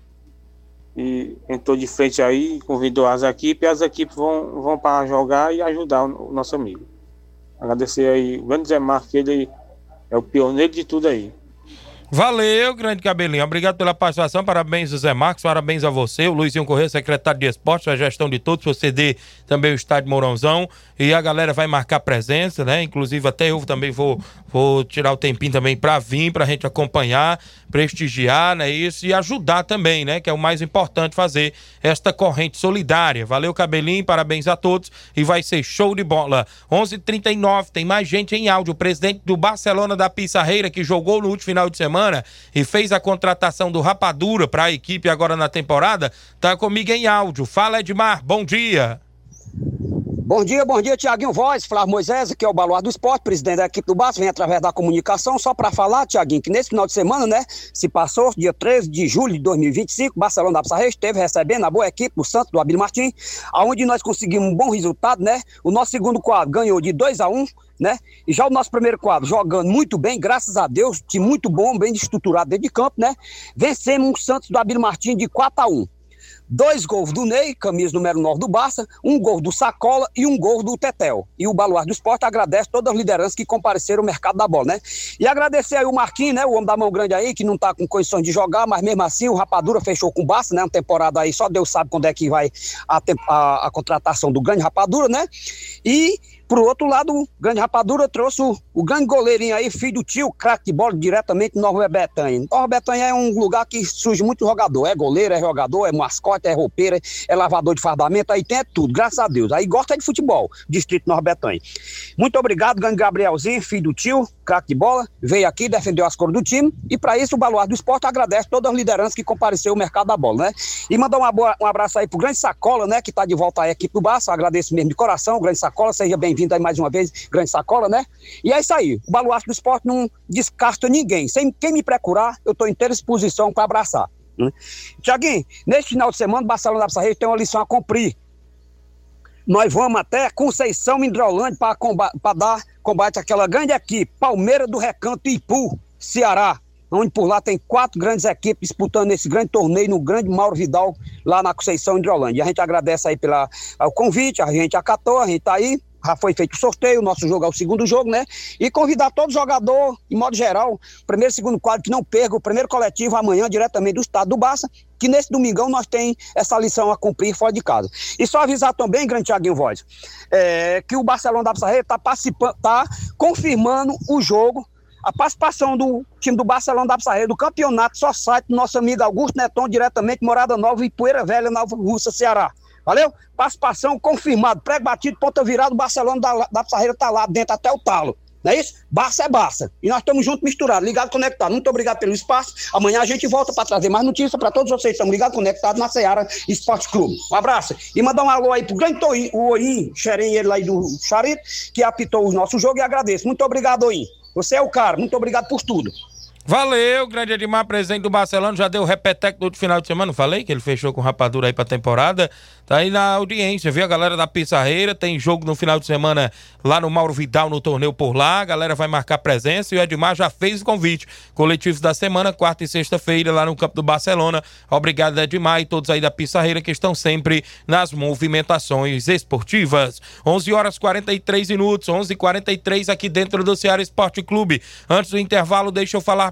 E entrou de frente aí, convidou as equipes, e as equipes vão, vão para jogar e ajudar o, o nosso amigo. Agradecer aí o grande Zé Marcos, que ele é o pioneiro de tudo aí. Valeu, grande Cabelinho. Obrigado pela participação. Parabéns, Zé Marcos. Parabéns a você, o Luizinho Correia, secretário de Esportes, a gestão de todos, por ceder também o estádio Mourãozão. E a galera vai marcar presença, né? Inclusive, até eu também vou, vou tirar o tempinho também pra vir, pra gente acompanhar, prestigiar, né? Isso, e ajudar também, né? Que é o mais importante, fazer esta corrente solidária. Valeu, Cabelinho. Parabéns a todos. E vai ser show de bola. onze e trinta e nove, tem mais gente em áudio. O presidente do Barcelona da Pissarreira, que jogou no último final de semana e fez a contratação do Rapadura para a equipe agora na temporada, tá comigo em áudio. Fala, Edmar, bom dia. Bom dia, bom dia, Tiaguinho Voz, Flávio Moisés, que é o Baluarte do Esporte, presidente da equipe do Barça, vem através da comunicação, só para falar, Tiaguinho, que nesse final de semana, né, se passou, dia treze de julho de dois mil e vinte e cinco, Barcelona da Pissarreira esteve recebendo a boa equipe do Santos, do Abílio Martins, aonde nós conseguimos um bom resultado, né, o nosso segundo quadro ganhou de dois a um, né, e já o nosso primeiro quadro jogando muito bem, graças a Deus, time muito bom, bem estruturado dentro de campo, né, vencemos o Santos do Abílio Martins de quatro a um. Dois gols do Ney, camisa número nove do Barça, um gol do Sacola e um gol do Tetel. E o Baluarte do Esporte agradece todas as lideranças que compareceram no mercado da bola, né? E agradecer aí o Marquinhos, né? O homem da mão grande aí, que não tá com condições de jogar, mas mesmo assim o Rapadura fechou com o Barça, né? Uma temporada aí, só Deus sabe quando é que vai a, a, a contratação do grande Rapadura, né? E... Por outro lado, o grande Rapadura trouxe o, o grande goleirinho aí, filho do tio, craque de bola, diretamente de Nova Betânia. Nova Betânia é um lugar que surge muito jogador. É goleiro, é jogador, é mascote, é roupeira, é lavador de fardamento, aí tem é tudo, graças a Deus. Aí gosta de futebol, distrito Nova Betânia. Muito obrigado, grande Gabrielzinho, filho do tio, craque de bola, veio aqui, defendeu as cores do time, e para isso o Baluarte do Esporte agradece todas as lideranças que compareceu no mercado da bola, né? E mandar uma boa, um abraço aí pro grande Sacola, né, que tá de volta aí à equipe do Barça, agradeço mesmo de coração, grande Sacola, seja bem vindo aí mais uma vez, grande Sacola, né? E é isso aí, o Baluarte do Esporte não descarta ninguém. Sem quem me procurar, eu estou em inteira disposição para abraçar. Né? Tiaguinho, neste final de semana, o Barcelona da Pissarreira tem uma lição a cumprir. Nós vamos até Conceição, Hidrolândia, para comba- dar combate àquela grande equipe, Palmeiras do Recanto, Ipu, Ceará, onde por lá tem quatro grandes equipes disputando esse grande torneio no grande Mauro Vidal, lá na Conceição, Hidrolândia. E a gente agradece aí pelo convite, a gente acatou, a gente tá aí. Já foi feito o sorteio, o nosso jogo é o segundo jogo, né? E convidar todo jogador, em modo geral, primeiro e segundo quadro, que não perca o primeiro coletivo amanhã, diretamente do estado do Barça, que nesse domingão nós tem essa lição a cumprir fora de casa. E só avisar também, grande Thiaguinho Voz, é, que o Barcelona da Pissarreira está participando, tá confirmando o jogo, a participação do time do Barcelona da Pissarreira, do campeonato só site do nosso amigo Augusto Neton, diretamente Morada Nova e Poeira Velha, Nova Russa, Ceará. Valeu? Participação confirmado, prego batido, ponta virada, o Barcelona da, da Pissarreira tá lá dentro até o talo. Não é isso? Barça é Barça. E nós estamos juntos, misturados, ligados, conectados. Muito obrigado pelo espaço. Amanhã a gente volta para trazer mais notícias para todos vocês. Estamos ligados, conectados na Seara Esporte Clube. Um abraço. E mandar um alô aí pro grande Toinho, o Oim, xerém ele aí do Charito, que apitou o nosso jogo, e agradeço. Muito obrigado, Oim. Você é o cara. Muito obrigado por tudo. Valeu, grande Edmar, presidente do Barcelona, já deu o repeteco do outro final de semana, não falei que ele fechou com Rapadura aí pra temporada, tá aí na audiência, viu? A galera da Pissarreira, tem jogo no final de semana lá no Mauro Vidal, no torneio por lá, a galera vai marcar presença e o Edmar já fez o convite, coletivos da semana, quarta e sexta-feira lá no campo do Barcelona. Obrigado, Edmar, e todos aí da Pissarreira que estão sempre nas movimentações esportivas. onze horas e quarenta e três minutos, onze e quarenta e três aqui dentro do Ceará Esporte Clube. Antes do intervalo, deixa eu falar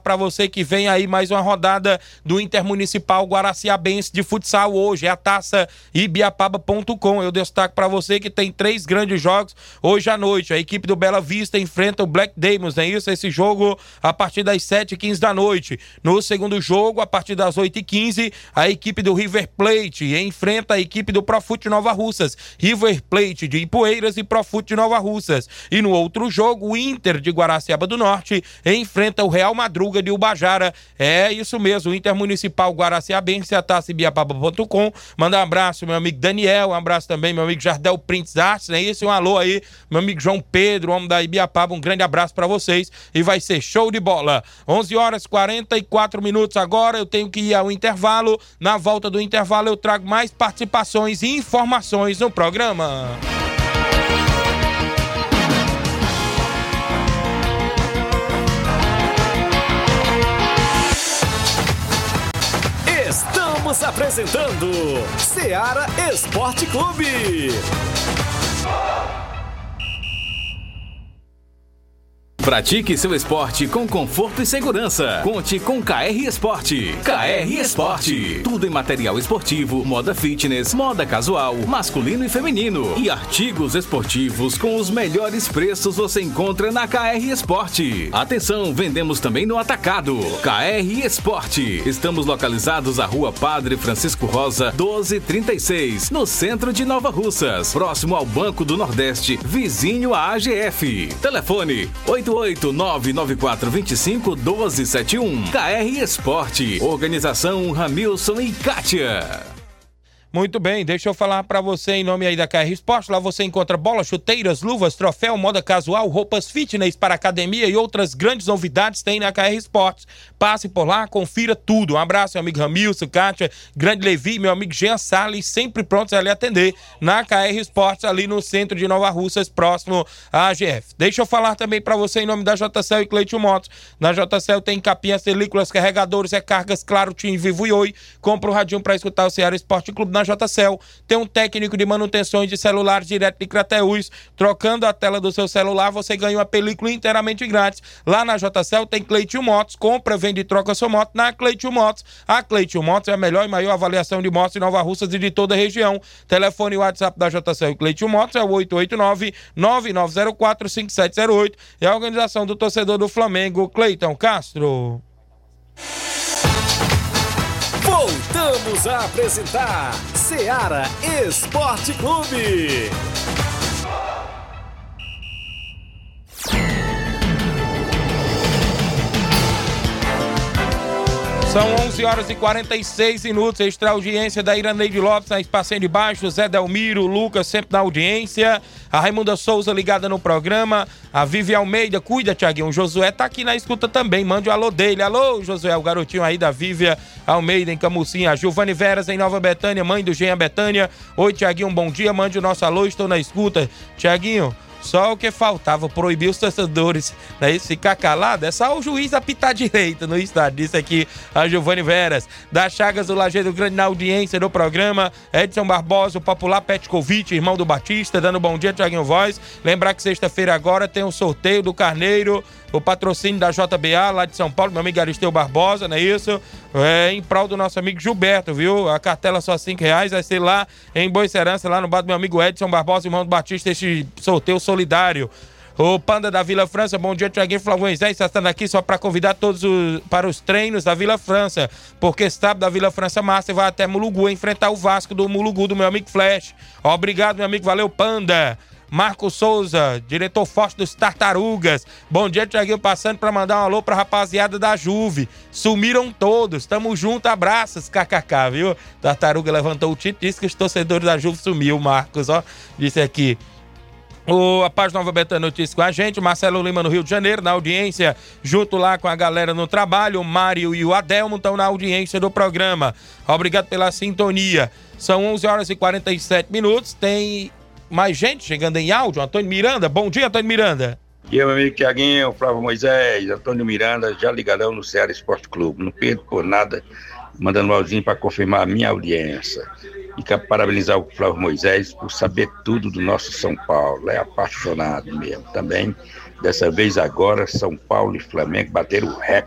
para você que vem aí mais uma rodada do Intermunicipal Guaraciabense de futsal hoje, é a taça ibiapaba ponto com. Eu destaco para você que tem três grandes jogos hoje à noite. A equipe do Bela Vista enfrenta o Black Demons, não é isso? Esse jogo a partir das sete e quinze da noite. No segundo jogo, a partir das oito e quinze, a equipe do River Plate enfrenta a equipe do Profute Nova Russas. River Plate de Ipueiras e Profute de Nova Russas. E no outro jogo, o Inter de Guaraciaba do Norte enfrenta o Real Madruga de Ubajara. É isso mesmo, o Intermunicipal Guaraciabense, a taça ibiapaba ponto com. Manda um abraço, meu amigo Daniel, um abraço também, meu amigo Jardel Prints Artes, não é isso? Um alô aí, meu amigo João Pedro, homem da Ibiapaba, um grande abraço para vocês e vai ser show de bola. onze horas e quarenta e quatro minutos agora, eu tenho que ir ao intervalo. Na volta do intervalo eu trago mais participações e informações no programa. Estamos apresentando Seara Esporte Clube. Pratique seu esporte com conforto e segurança. Conte com K R Esporte. K R Esporte. Tudo em material esportivo, moda fitness, moda casual, masculino e feminino. E artigos esportivos com os melhores preços você encontra na K R Esporte. Atenção, vendemos também no atacado. K R Esporte. Estamos localizados à Rua Padre Francisco Rosa, doze trinta e seis, no centro de Nova Russas, próximo ao Banco do Nordeste, vizinho à A G F. Telefone oito oito nove nove quatro dois cinco um dois sete um. K R Esporte. Organização Ramilson e Kátia. Muito bem, deixa eu falar para você em nome aí da K R Esporte. Lá você encontra bolas, chuteiras, luvas, troféu, moda casual, roupas fitness para academia e outras grandes novidades tem na K R Esportes. Passe por lá, confira tudo. Um abraço, meu amigo Ramilson, Kátia, grande Levi, meu amigo Jean Salles, sempre prontos a lhe atender na K R Esportes, ali no centro de Nova Russas, próximo à A G F. Deixa eu falar também para você em nome da J C L e Cleiton Motos. Na J C L tem capinhas, películas, carregadores, recargas, Claro, Tim, Vivo e Oi. Compra um radinho para escutar o Ceará Esporte Clube na J C L. Tem um técnico de manutenções de celulares direto de Crateús. Trocando a tela do seu celular, você ganha uma película inteiramente grátis. Lá na J C L tem Cleiton Motos. Compra, vende e troca sua moto na Cleiton Motos. A Cleiton Motos é a melhor e maior avaliação de motos de Nova Russas e de toda a região. Telefone e WhatsApp da J C L e Cleiton Motos é o oito oito nove, nove nove zero quatro, cinco sete zero oito. É a organização do torcedor do Flamengo, Cleiton Castro. Voltamos a apresentar Seara Esporte Clube. São onze horas e quarenta e seis minutos, extra audiência da Iraneide Lopes na Espacinha de Baixo, Zé Delmiro, Lucas sempre na audiência, a Raimunda Souza ligada no programa, a Vivi Almeida, cuida, Tiaguinho, o Josué tá aqui na escuta também, mande o alô dele, alô Josué, o garotinho aí da Vivi Almeida em Camucinha, a Giovane Veras em Nova Betânia, mãe do Jean Betânia, oi Tiaguinho, bom dia, mande o nosso alô, estou na escuta, Tiaguinho. Só o que faltava, proibir os torcedores, né, ficar calado, é só o juiz apitar direito no estádio. Disse aqui a Giovane Veras. Da Chagas do Lajeado Grande na audiência do programa, Edson Barbosa, o popular Petkovic, irmão do Batista, dando bom dia, Thiaguinho Voz. Lembrar que sexta-feira agora tem um sorteio do Carneiro, o patrocínio da J B A lá de São Paulo, meu amigo Aristeu Barbosa, não é isso? É, em prol do nosso amigo Gilberto, viu? A cartela só cinco reais, vai ser lá em Boicerança, lá no bar do meu amigo Edson Barbosa, irmão do Batista, este sorteio solidário. O Panda da Vila França, bom dia, Tiaguinho Flávio Moisés, está estando aqui só para convidar todos os, para os treinos da Vila França, porque sábado da Vila França Massa vai até Mulugu enfrentar o Vasco do Mulugu, do meu amigo Flash. Obrigado, meu amigo, valeu, Panda. Marco Souza, diretor forte dos Tartarugas. Bom dia, Tiaguinho, passando para mandar um alô pra rapaziada da Juve. Sumiram todos, tamo junto, abraços, kkk, viu? Tartaruga levantou o título, disse que os torcedores da Juve sumiu, Marcos, ó, disse aqui. O, a Página Nova Betânia Notícias com a gente, o Marcelo Lima no Rio de Janeiro, na audiência, junto lá com a galera no trabalho, o Mário e o Adelmo estão na audiência do programa. Obrigado pela sintonia. São onze horas e quarenta e sete minutos, tem mais gente chegando em áudio. Antônio Miranda, bom dia, Antônio Miranda. E eu, meu amigo Tiaguinho, Flávio Moisés, Antônio Miranda, já ligadão no Ceará Esporte Clube. Não perco por nada, mandando um áudiozinho para confirmar a minha audiência. E quero parabenizar o Flávio Moisés por saber tudo do nosso São Paulo. É apaixonado mesmo. Também, dessa vez agora, São Paulo e Flamengo bateram o recorde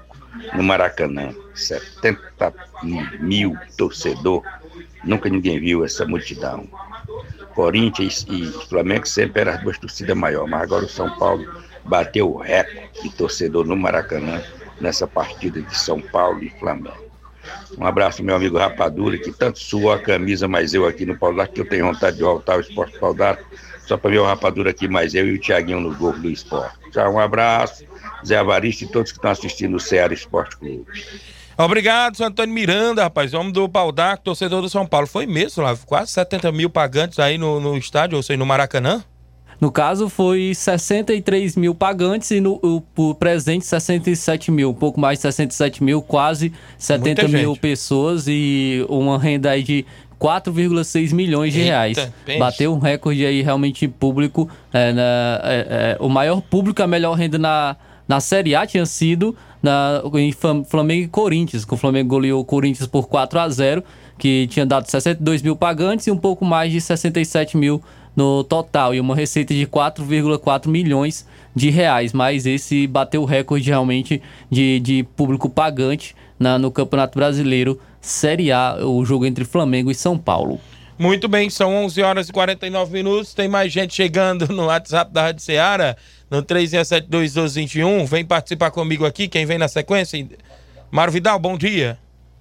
no Maracanã. setenta mil torcedor. Nunca ninguém viu essa multidão. Corinthians e Flamengo sempre eram as duas torcidas maiores, mas agora o São Paulo bateu o recorde de torcedor no Maracanã nessa partida de São Paulo e Flamengo. Um abraço meu amigo Rapadura, que tanto suou a camisa, mas eu aqui no Pau d'Arco, que eu tenho vontade de voltar ao Esporte Pau d'Arco, só para ver o Rapadura aqui, mais eu e o Thiaguinho no gol do esporte. Tchau, um abraço, Zé Avarista e todos que estão assistindo o Ceará Esporte Clube. Obrigado, seu Antônio Miranda, rapaz, homem do Pau d'Arco, torcedor do São Paulo. Foi mesmo, lá, quase setenta mil pagantes aí no, no estádio, ou seja, no Maracanã? No caso, foi sessenta e três mil pagantes e no o, o presente sessenta e sete mil, um pouco mais de sessenta e sete mil, quase setenta mil pessoas e uma renda aí de quatro vírgula seis milhões de reais. Eita, bateu um recorde aí realmente público, é, na, é, é, o maior público, a melhor renda na, na Série A tinha sido na, em Flamengo e Corinthians, que o Flamengo goleou o Corinthians por quatro a zero, que tinha dado sessenta e dois mil pagantes e um pouco mais de sessenta e sete mil no total, e uma receita de quatro vírgula quatro milhões de reais, mas esse bateu o recorde realmente de, de público pagante na, no Campeonato Brasileiro Série A, o jogo entre Flamengo e São Paulo. Muito bem, são onze horas e quarenta e nove minutos, tem mais gente chegando no WhatsApp da Rádio Ceará, no três seis sete dois dois dois um, vem participar comigo aqui, quem vem na sequência? Mário Vidal, bom dia.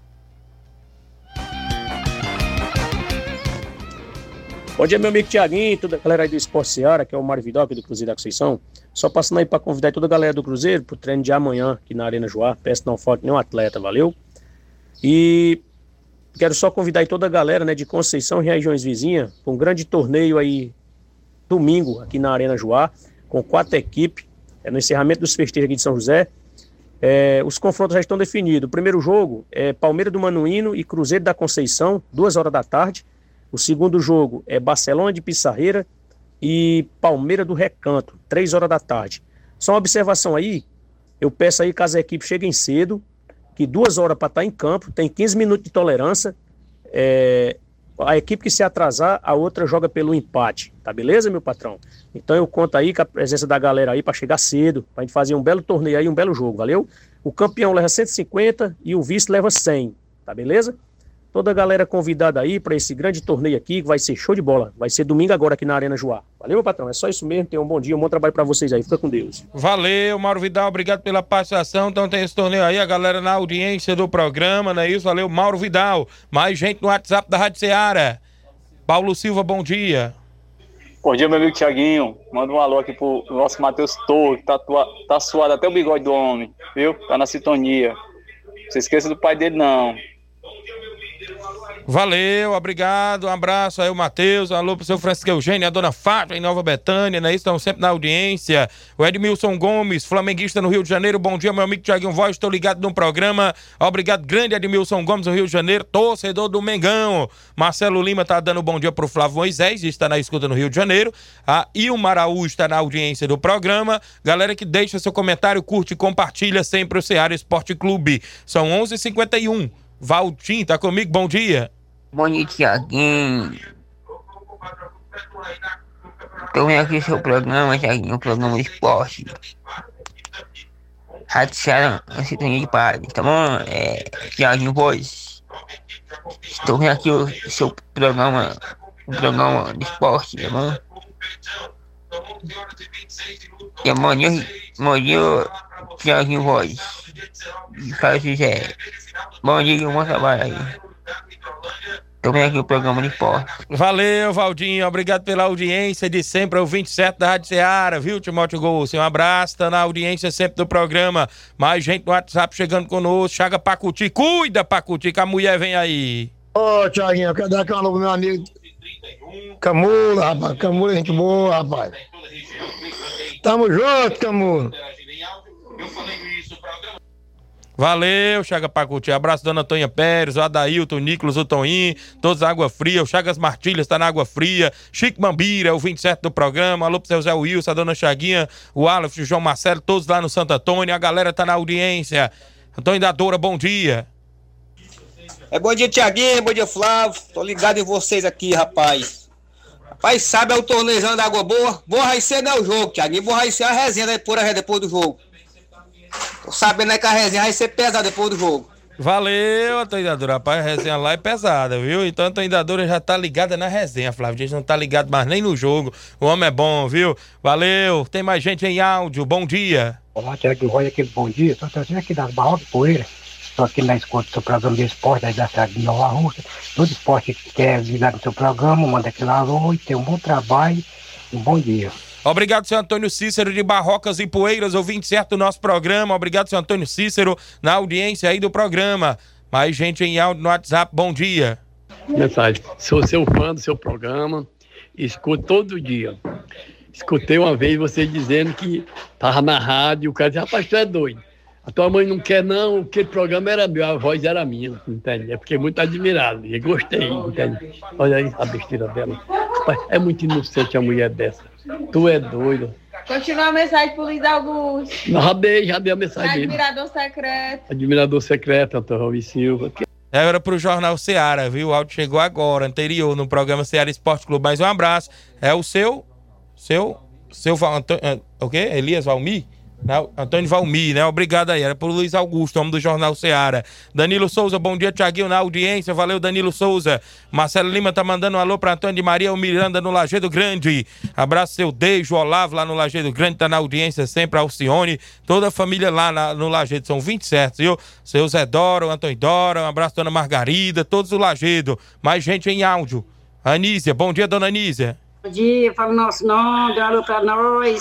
Bom dia, meu amigo Thiaguinho, toda a galera aí do Esporte Ceará, que é o Mário Vidal aqui do Cruzeiro da Conceição. Só passando aí para convidar toda a galera do Cruzeiro pro treino de amanhã aqui na Arena Joá. Peço que não falte nenhum atleta, valeu? E quero só convidar aí toda a galera, né, de Conceição e regiões vizinhas para um grande torneio aí domingo aqui na Arena Joá, com quatro equipes, é, no encerramento dos festejos aqui de São José. É, os confrontos já estão definidos. O primeiro jogo é Palmeiras do Manuíno e Cruzeiro da Conceição, duas horas da tarde. O segundo jogo é Barcelona de Pissarreira e Palmeiras do Recanto, três horas da tarde. Só uma observação aí, eu peço aí que as equipes cheguem cedo, que duas horas para estar em campo, tem quinze minutos de tolerância. É, a equipe que se atrasar, a outra joga pelo empate, tá beleza, meu patrão? Então eu conto aí com a presença da galera aí para chegar cedo, pra gente fazer um belo torneio aí, um belo jogo, valeu? O campeão leva cento e cinquenta e o vice leva cem, tá beleza? Toda a galera convidada aí para esse grande torneio aqui, que vai ser show de bola. Vai ser domingo agora aqui na Arena Joá. Valeu, meu patrão? É só isso mesmo. Tenham um bom dia, um bom trabalho para vocês aí. Fica com Deus. Valeu, Mauro Vidal. Obrigado pela participação. Então tem esse torneio aí, a galera na audiência do programa, não é isso? Valeu, Mauro Vidal. Mais gente no WhatsApp da Rádio Ceará. Paulo Silva, bom dia. Bom dia, meu amigo Thiaguinho. Manda um alô aqui pro nosso Matheus Torre, que tá, tá suado até o bigode do homem, viu? Tá na sintonia. Não se esqueça do pai dele, não. Valeu, obrigado, um abraço aí o Matheus, um alô pro seu Francisco Eugênio, a dona Fátima em Nova Betânia, né? Estão sempre na audiência. O Edmilson Gomes, flamenguista no Rio de Janeiro, bom dia, meu amigo Thiaguinho Voz, estou ligado no programa. Obrigado, grande Edmilson Gomes, no Rio de Janeiro, torcedor do Mengão. Marcelo Lima tá dando bom dia pro Flávio Moisés, está na escuta no Rio de Janeiro. A Ilma Araújo está na audiência do programa. Galera que deixa seu comentário, curte e compartilha sempre o Ceará Esporte Clube. São onze e cinquenta e um. Valtim, tá comigo? Bom dia. Bom dia, Thiaguinho. Tô vendo aqui seu programa, Thiaguinho, o programa de esporte. Rádio Ceará, na sintonia de paz, tá bom? É, Thiaguinho Voz. Estou vendo aqui o seu programa, o programa de esporte, tá bom? E bom dia, bom dia, Thiaguinho Voz. De Carlos José. Bom dia e um bom trabalho aí. Tô vendo aqui o programa de esporte. Valeu, Valdinho. Obrigado pela audiência de sempre. É o vinte e sete da Rádio Ceará, viu, Timóteo Golce? Um abraço, tá na audiência sempre do programa. Mais gente no WhatsApp chegando conosco. Chaga Pacuti. Cuida, Pacuti, que a mulher vem aí. Ô, oh, Thiaguinho, eu quero dar aqui um alô pro meu amigo Camula, rapaz. Camula é gente boa, rapaz. Tamo junto, Camula. Valeu, Chaga Pacuti. Abraço, dona Antônia Pérez, o Adailton, o Nicolas, o Toninho, todos a Água Fria. O Chagas Martilhas tá na Água Fria. Chico Mambira, o vinte e sete do programa. Alô pro seu Zé Wilson, a dona Chaguinha, o Aleph, o João Marcelo, todos lá no Santo Antônio. A galera tá na audiência. Antônio da Doura, bom dia. É bom dia, Thiaguinho. Bom dia, Flávio. Tô ligado em vocês aqui, rapaz. Rapaz, sabe, é o torneizão da Água Boa. Borraicê não é o jogo, Thiaguinho. Borraicê é a resenha depois, depois do jogo. Tô sabendo aí que a resenha vai ser pesada depois do jogo. Valeu, atualizadora. Rapaz, a resenha lá é pesada, viu? Então a atualizadora já tá ligada na resenha, Flávio. A gente não tá ligado mais nem no jogo. O homem é bom, viu? Valeu. Tem mais gente em áudio. Bom dia. Olá, Tiago Roy, aquele bom dia. Estou trazendo aqui das Barrocas Poeira. Estou aqui na escuta do seu programa de esporte, aí da cidade de Nova Russa. Todo esporte que quer ligar no seu programa, manda aquele alô e tenha um bom trabalho e um bom dia. Obrigado, seu Antônio Cícero de Barrocas e Poeiras, ouvinte certo do nosso programa. Obrigado, seu Antônio Cícero, na audiência aí do programa. Mais gente em áudio no WhatsApp, bom dia. Mensagem, sou seu fã do seu programa, escuto todo dia. Escutei uma vez você dizendo que tava na rádio, o cara disse, rapaz, tu é doido. A tua mãe não quer não, aquele programa era meu, a voz era minha, entende? Eu fiquei muito admirado e gostei, entende? Olha aí a besteira dela. Rapaz, é muito inocente a mulher dessa. Tu é doido. Continua a mensagem pro Luiz Augusto. Não, já dei, já dei a mensagem dele. Admirador secreto. Admirador secreto, Antônio Raul Silva. Era pro Jornal Ceará, viu? O áudio chegou agora, anterior, no programa Ceará Esporte Clube. Mais um abraço. É o seu, seu, seu, Antônio, o quê? Elias Valmir? Não, Antônio Valmir, né? Obrigado aí. Era pro Luiz Augusto, homem do Jornal Ceará. Danilo Souza, bom dia, Thiaguinho, na audiência. Valeu, Danilo Souza. Marcelo Lima tá mandando um alô pra Antônio de Maria o Miranda no Lajeado Grande. Abraço seu Deijo, Olavo lá no Lajeado Grande, tá na audiência sempre, Alcione. Toda a família lá na, no Lajeado, são vinte e sete, viu? Seu Zé Dora, o Antônio Dora, um abraço, dona Margarida, todos do Lajeado. Mais gente em áudio. Anísia, bom dia, dona Anísia. Bom dia, fala o nosso nome, dá um alô pra nós.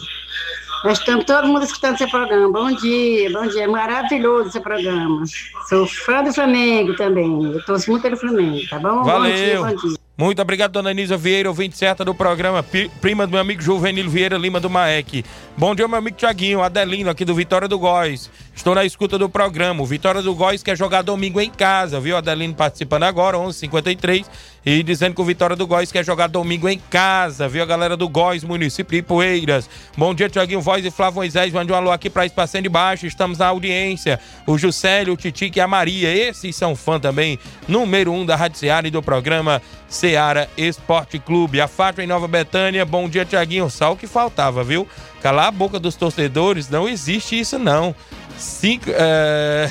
Nós estamos todo mundo escutando seu programa. Bom dia, bom dia. É maravilhoso esse programa. Sou fã do Flamengo também. Eu torço muito pelo Flamengo, tá bom? Valeu. Bom dia, bom dia. Muito obrigado, dona Anísia Vieira, ouvinte certa do programa, prima do meu amigo Juvenil Vieira Lima do Maek. Bom dia, meu amigo Thiaguinho, Adelino, aqui do Vitória do Góis. Estou na escuta do programa. O Vitória do Góis quer jogar domingo em casa, viu? Adelino participando agora, onze e cinquenta e três, e dizendo que o Vitória do Góis quer jogar domingo em casa, viu? A galera do Góis, município de Poeiras. Bom dia, Thiaguinho Voz e Flávio Moisés. Mande um alô aqui para Espacinho de Baixo. Estamos na audiência. O Juscelio, o Titique e a Maria. Esses são fã também, número um da Rádio Ceará e do programa Ceará Esporte Clube. A Fátima em Nova Betânia. Bom dia, Thiaguinho. Só o que faltava, viu? Calar a boca dos torcedores, não existe isso não. Cinco, é...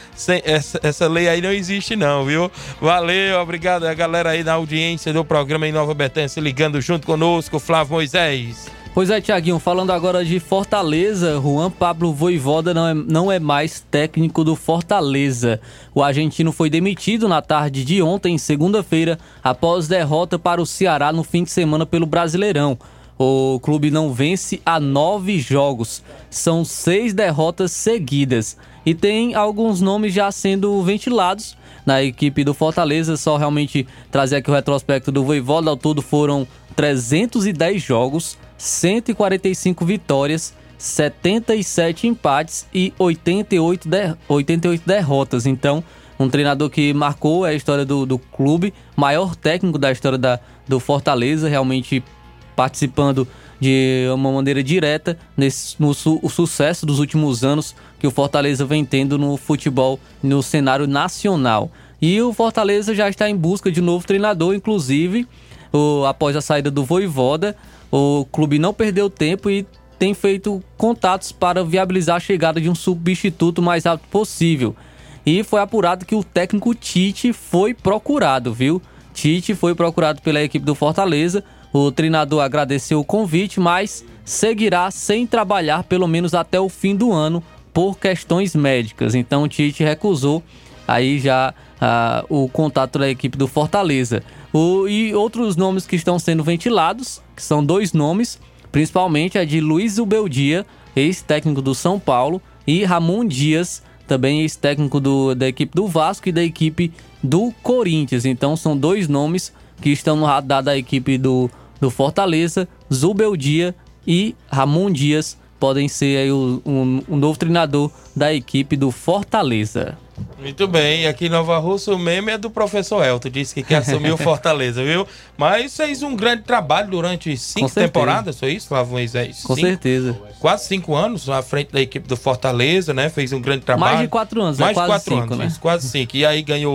essa, essa lei aí não existe não, viu? Valeu, obrigado a galera aí na audiência do programa em Nova Betânia, se ligando junto conosco, Flávio Moisés. Pois é, Thiaguinho, falando agora de Fortaleza, Juan Pablo Vojvoda não é, não é mais técnico do Fortaleza. O argentino foi demitido na tarde de ontem, segunda-feira, após derrota para o Ceará no fim de semana pelo Brasileirão. O clube não vence há nove jogos, são seis derrotas seguidas. E tem alguns nomes já sendo ventilados na equipe do Fortaleza. Só realmente trazer aqui o retrospecto do Vojvoda. Ao todo foram trezentos e dez jogos, cento e quarenta e cinco vitórias, setenta e sete empates e oitenta e oito, de... oitenta e oito derrotas. Então, um treinador que marcou a história do, do clube, maior técnico da história da, do Fortaleza, realmente participando de uma maneira direta nesse, no su, o sucesso dos últimos anos que o Fortaleza vem tendo no futebol, no cenário nacional. E o Fortaleza já está em busca de novo treinador, inclusive, o, após a saída do Vojvoda, o clube não perdeu tempo e tem feito contatos para viabilizar a chegada de um substituto o mais rápido possível. E foi apurado que o técnico Tite foi procurado, viu? Tite foi procurado pela equipe do Fortaleza. O treinador agradeceu o convite, mas seguirá sem trabalhar pelo menos até o fim do ano por questões médicas. Então o Tite recusou aí já uh, o contato da equipe do Fortaleza. O, e outros nomes que estão sendo ventilados, que são dois nomes, principalmente é de Luiz Ubeldia, ex-técnico do São Paulo, e Ramon Dias, também ex-técnico do, da equipe do Vasco e da equipe do Corinthians. Então são dois nomes que estão no radar da equipe do do Fortaleza. Zubeldia e Ramon Dias podem ser aí o, um, um novo treinador da equipe do Fortaleza. Muito bem, aqui em Nova Russa o meme é do professor Elton, disse que quer assumir o Fortaleza, viu? Mas fez um grande trabalho durante cinco temporadas, foi isso, Flávio Moisés? Com cinco, certeza. Quase cinco anos à frente da equipe do Fortaleza, né? Fez um grande trabalho. Mais de quatro anos, Mais é de quase quatro cinco, anos, né? Isso, quase cinco. E aí ganhou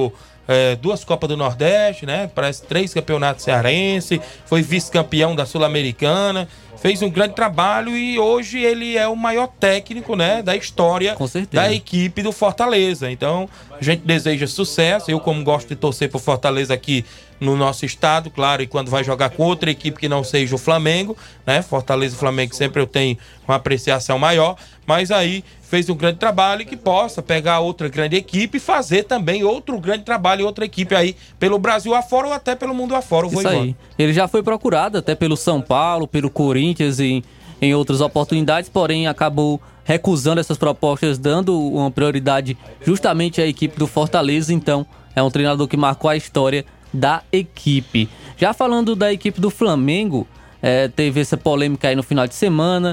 é, duas Copas do Nordeste, né? Parece três campeonatos cearense, foi vice-campeão da Sul-Americana, fez um grande trabalho e hoje ele é o maior técnico, né, da história da equipe do Fortaleza. Então, a gente deseja sucesso. Eu, como gosto de torcer pro Fortaleza aqui no nosso estado, claro, e quando vai jogar com outra equipe que não seja o Flamengo, né? Fortaleza e Flamengo sempre eu tenho uma apreciação maior, mas aí fez um grande trabalho e que possa pegar outra grande equipe e fazer também outro grande trabalho em outra equipe aí pelo Brasil afora ou até pelo mundo afora. Isso aí. Ele já foi procurado até pelo São Paulo, pelo Corinthians e em outras oportunidades, porém acabou recusando essas propostas, dando uma prioridade justamente à equipe do Fortaleza. Então é um treinador que marcou a história da equipe. Já falando da equipe do Flamengo, é, teve essa polêmica aí no final de semana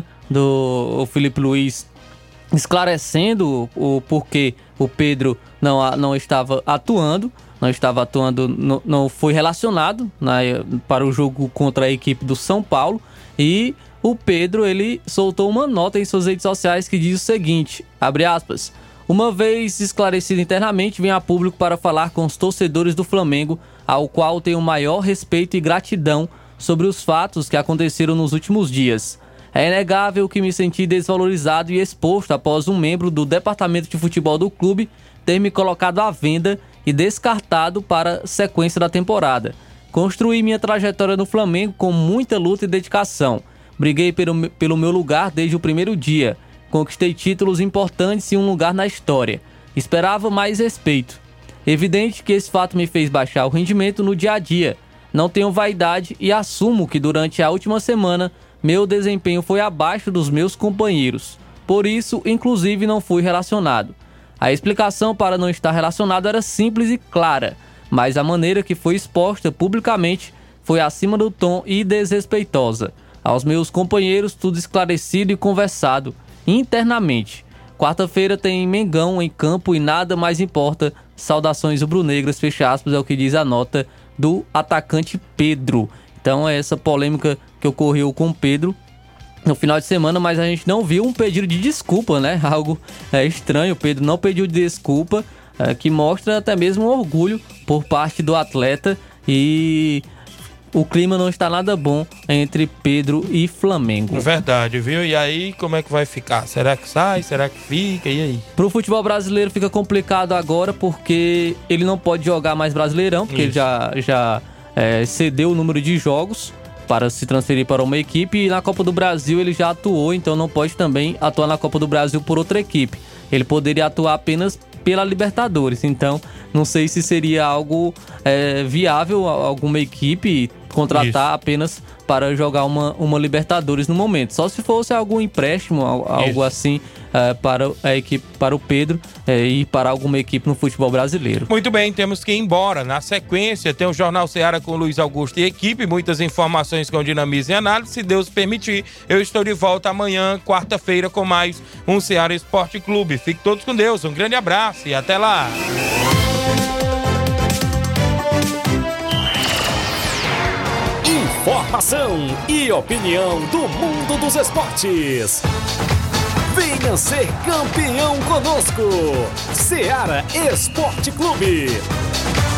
do o Felipe Luiz esclarecendo o, o porquê o Pedro não, não estava atuando, não estava atuando, não, não foi relacionado na, para o jogo contra a equipe do São Paulo, e o Pedro ele soltou uma nota em suas redes sociais que diz o seguinte, abre aspas: uma vez esclarecido internamente, vem a público para falar com os torcedores do Flamengo, ao qual tenho o maior respeito e gratidão sobre os fatos que aconteceram nos últimos dias. É inegável que me senti desvalorizado e exposto após um membro do departamento de futebol do clube ter me colocado à venda e descartado para a sequência da temporada. Construí minha trajetória no Flamengo com muita luta e dedicação. Briguei pelo, pelo meu lugar desde o primeiro dia. Conquistei títulos importantes e um lugar na história. Esperava mais respeito. Evidente que esse fato me fez baixar o rendimento no dia a dia. Não tenho vaidade e assumo que durante a última semana meu desempenho foi abaixo dos meus companheiros. Por isso, inclusive, não fui relacionado. A explicação para não estar relacionado era simples e clara, mas a maneira que foi exposta publicamente foi acima do tom e desrespeitosa. Aos meus companheiros, tudo esclarecido e conversado internamente. Quarta-feira tem Mengão em campo e nada mais importa. Saudações rubro-negras, fecha aspas, é o que diz a nota do atacante Pedro. Então é essa polêmica que ocorreu com o Pedro no final de semana, mas a gente não viu um pedido de desculpa, né? Algo é, estranho, o Pedro não pediu desculpa, é, que mostra até mesmo um orgulho por parte do atleta, e o clima não está nada bom entre Pedro e Flamengo. Verdade, viu? E aí, como é que vai ficar? Será que sai? Será que fica? E aí? Pro futebol brasileiro fica complicado agora, porque ele não pode jogar mais Brasileirão, porque Isso. ele já, já é, cedeu o número de jogos para se transferir para uma equipe, e na Copa do Brasil ele já atuou, então não pode também atuar na Copa do Brasil por outra equipe. Ele poderia atuar apenas pela Libertadores, então não sei se seria algo é, viável alguma equipe contratar Isso. apenas para jogar uma, uma Libertadores no momento. Só se fosse algum empréstimo, algo Isso. assim, é, para a equipe, para o Pedro é, e para alguma equipe no futebol brasileiro. Muito bem, temos que ir embora. Na sequência, tem o Jornal Ceará com Luiz Augusto e equipe, muitas informações com dinamismo e análise. Se Deus permitir, eu estou de volta amanhã, quarta-feira, com mais um Ceará Esporte Clube. Fiquem todos com Deus, um grande abraço e até lá! Informação e opinião do mundo dos esportes. Venha ser campeão conosco. Ceará Esporte Clube.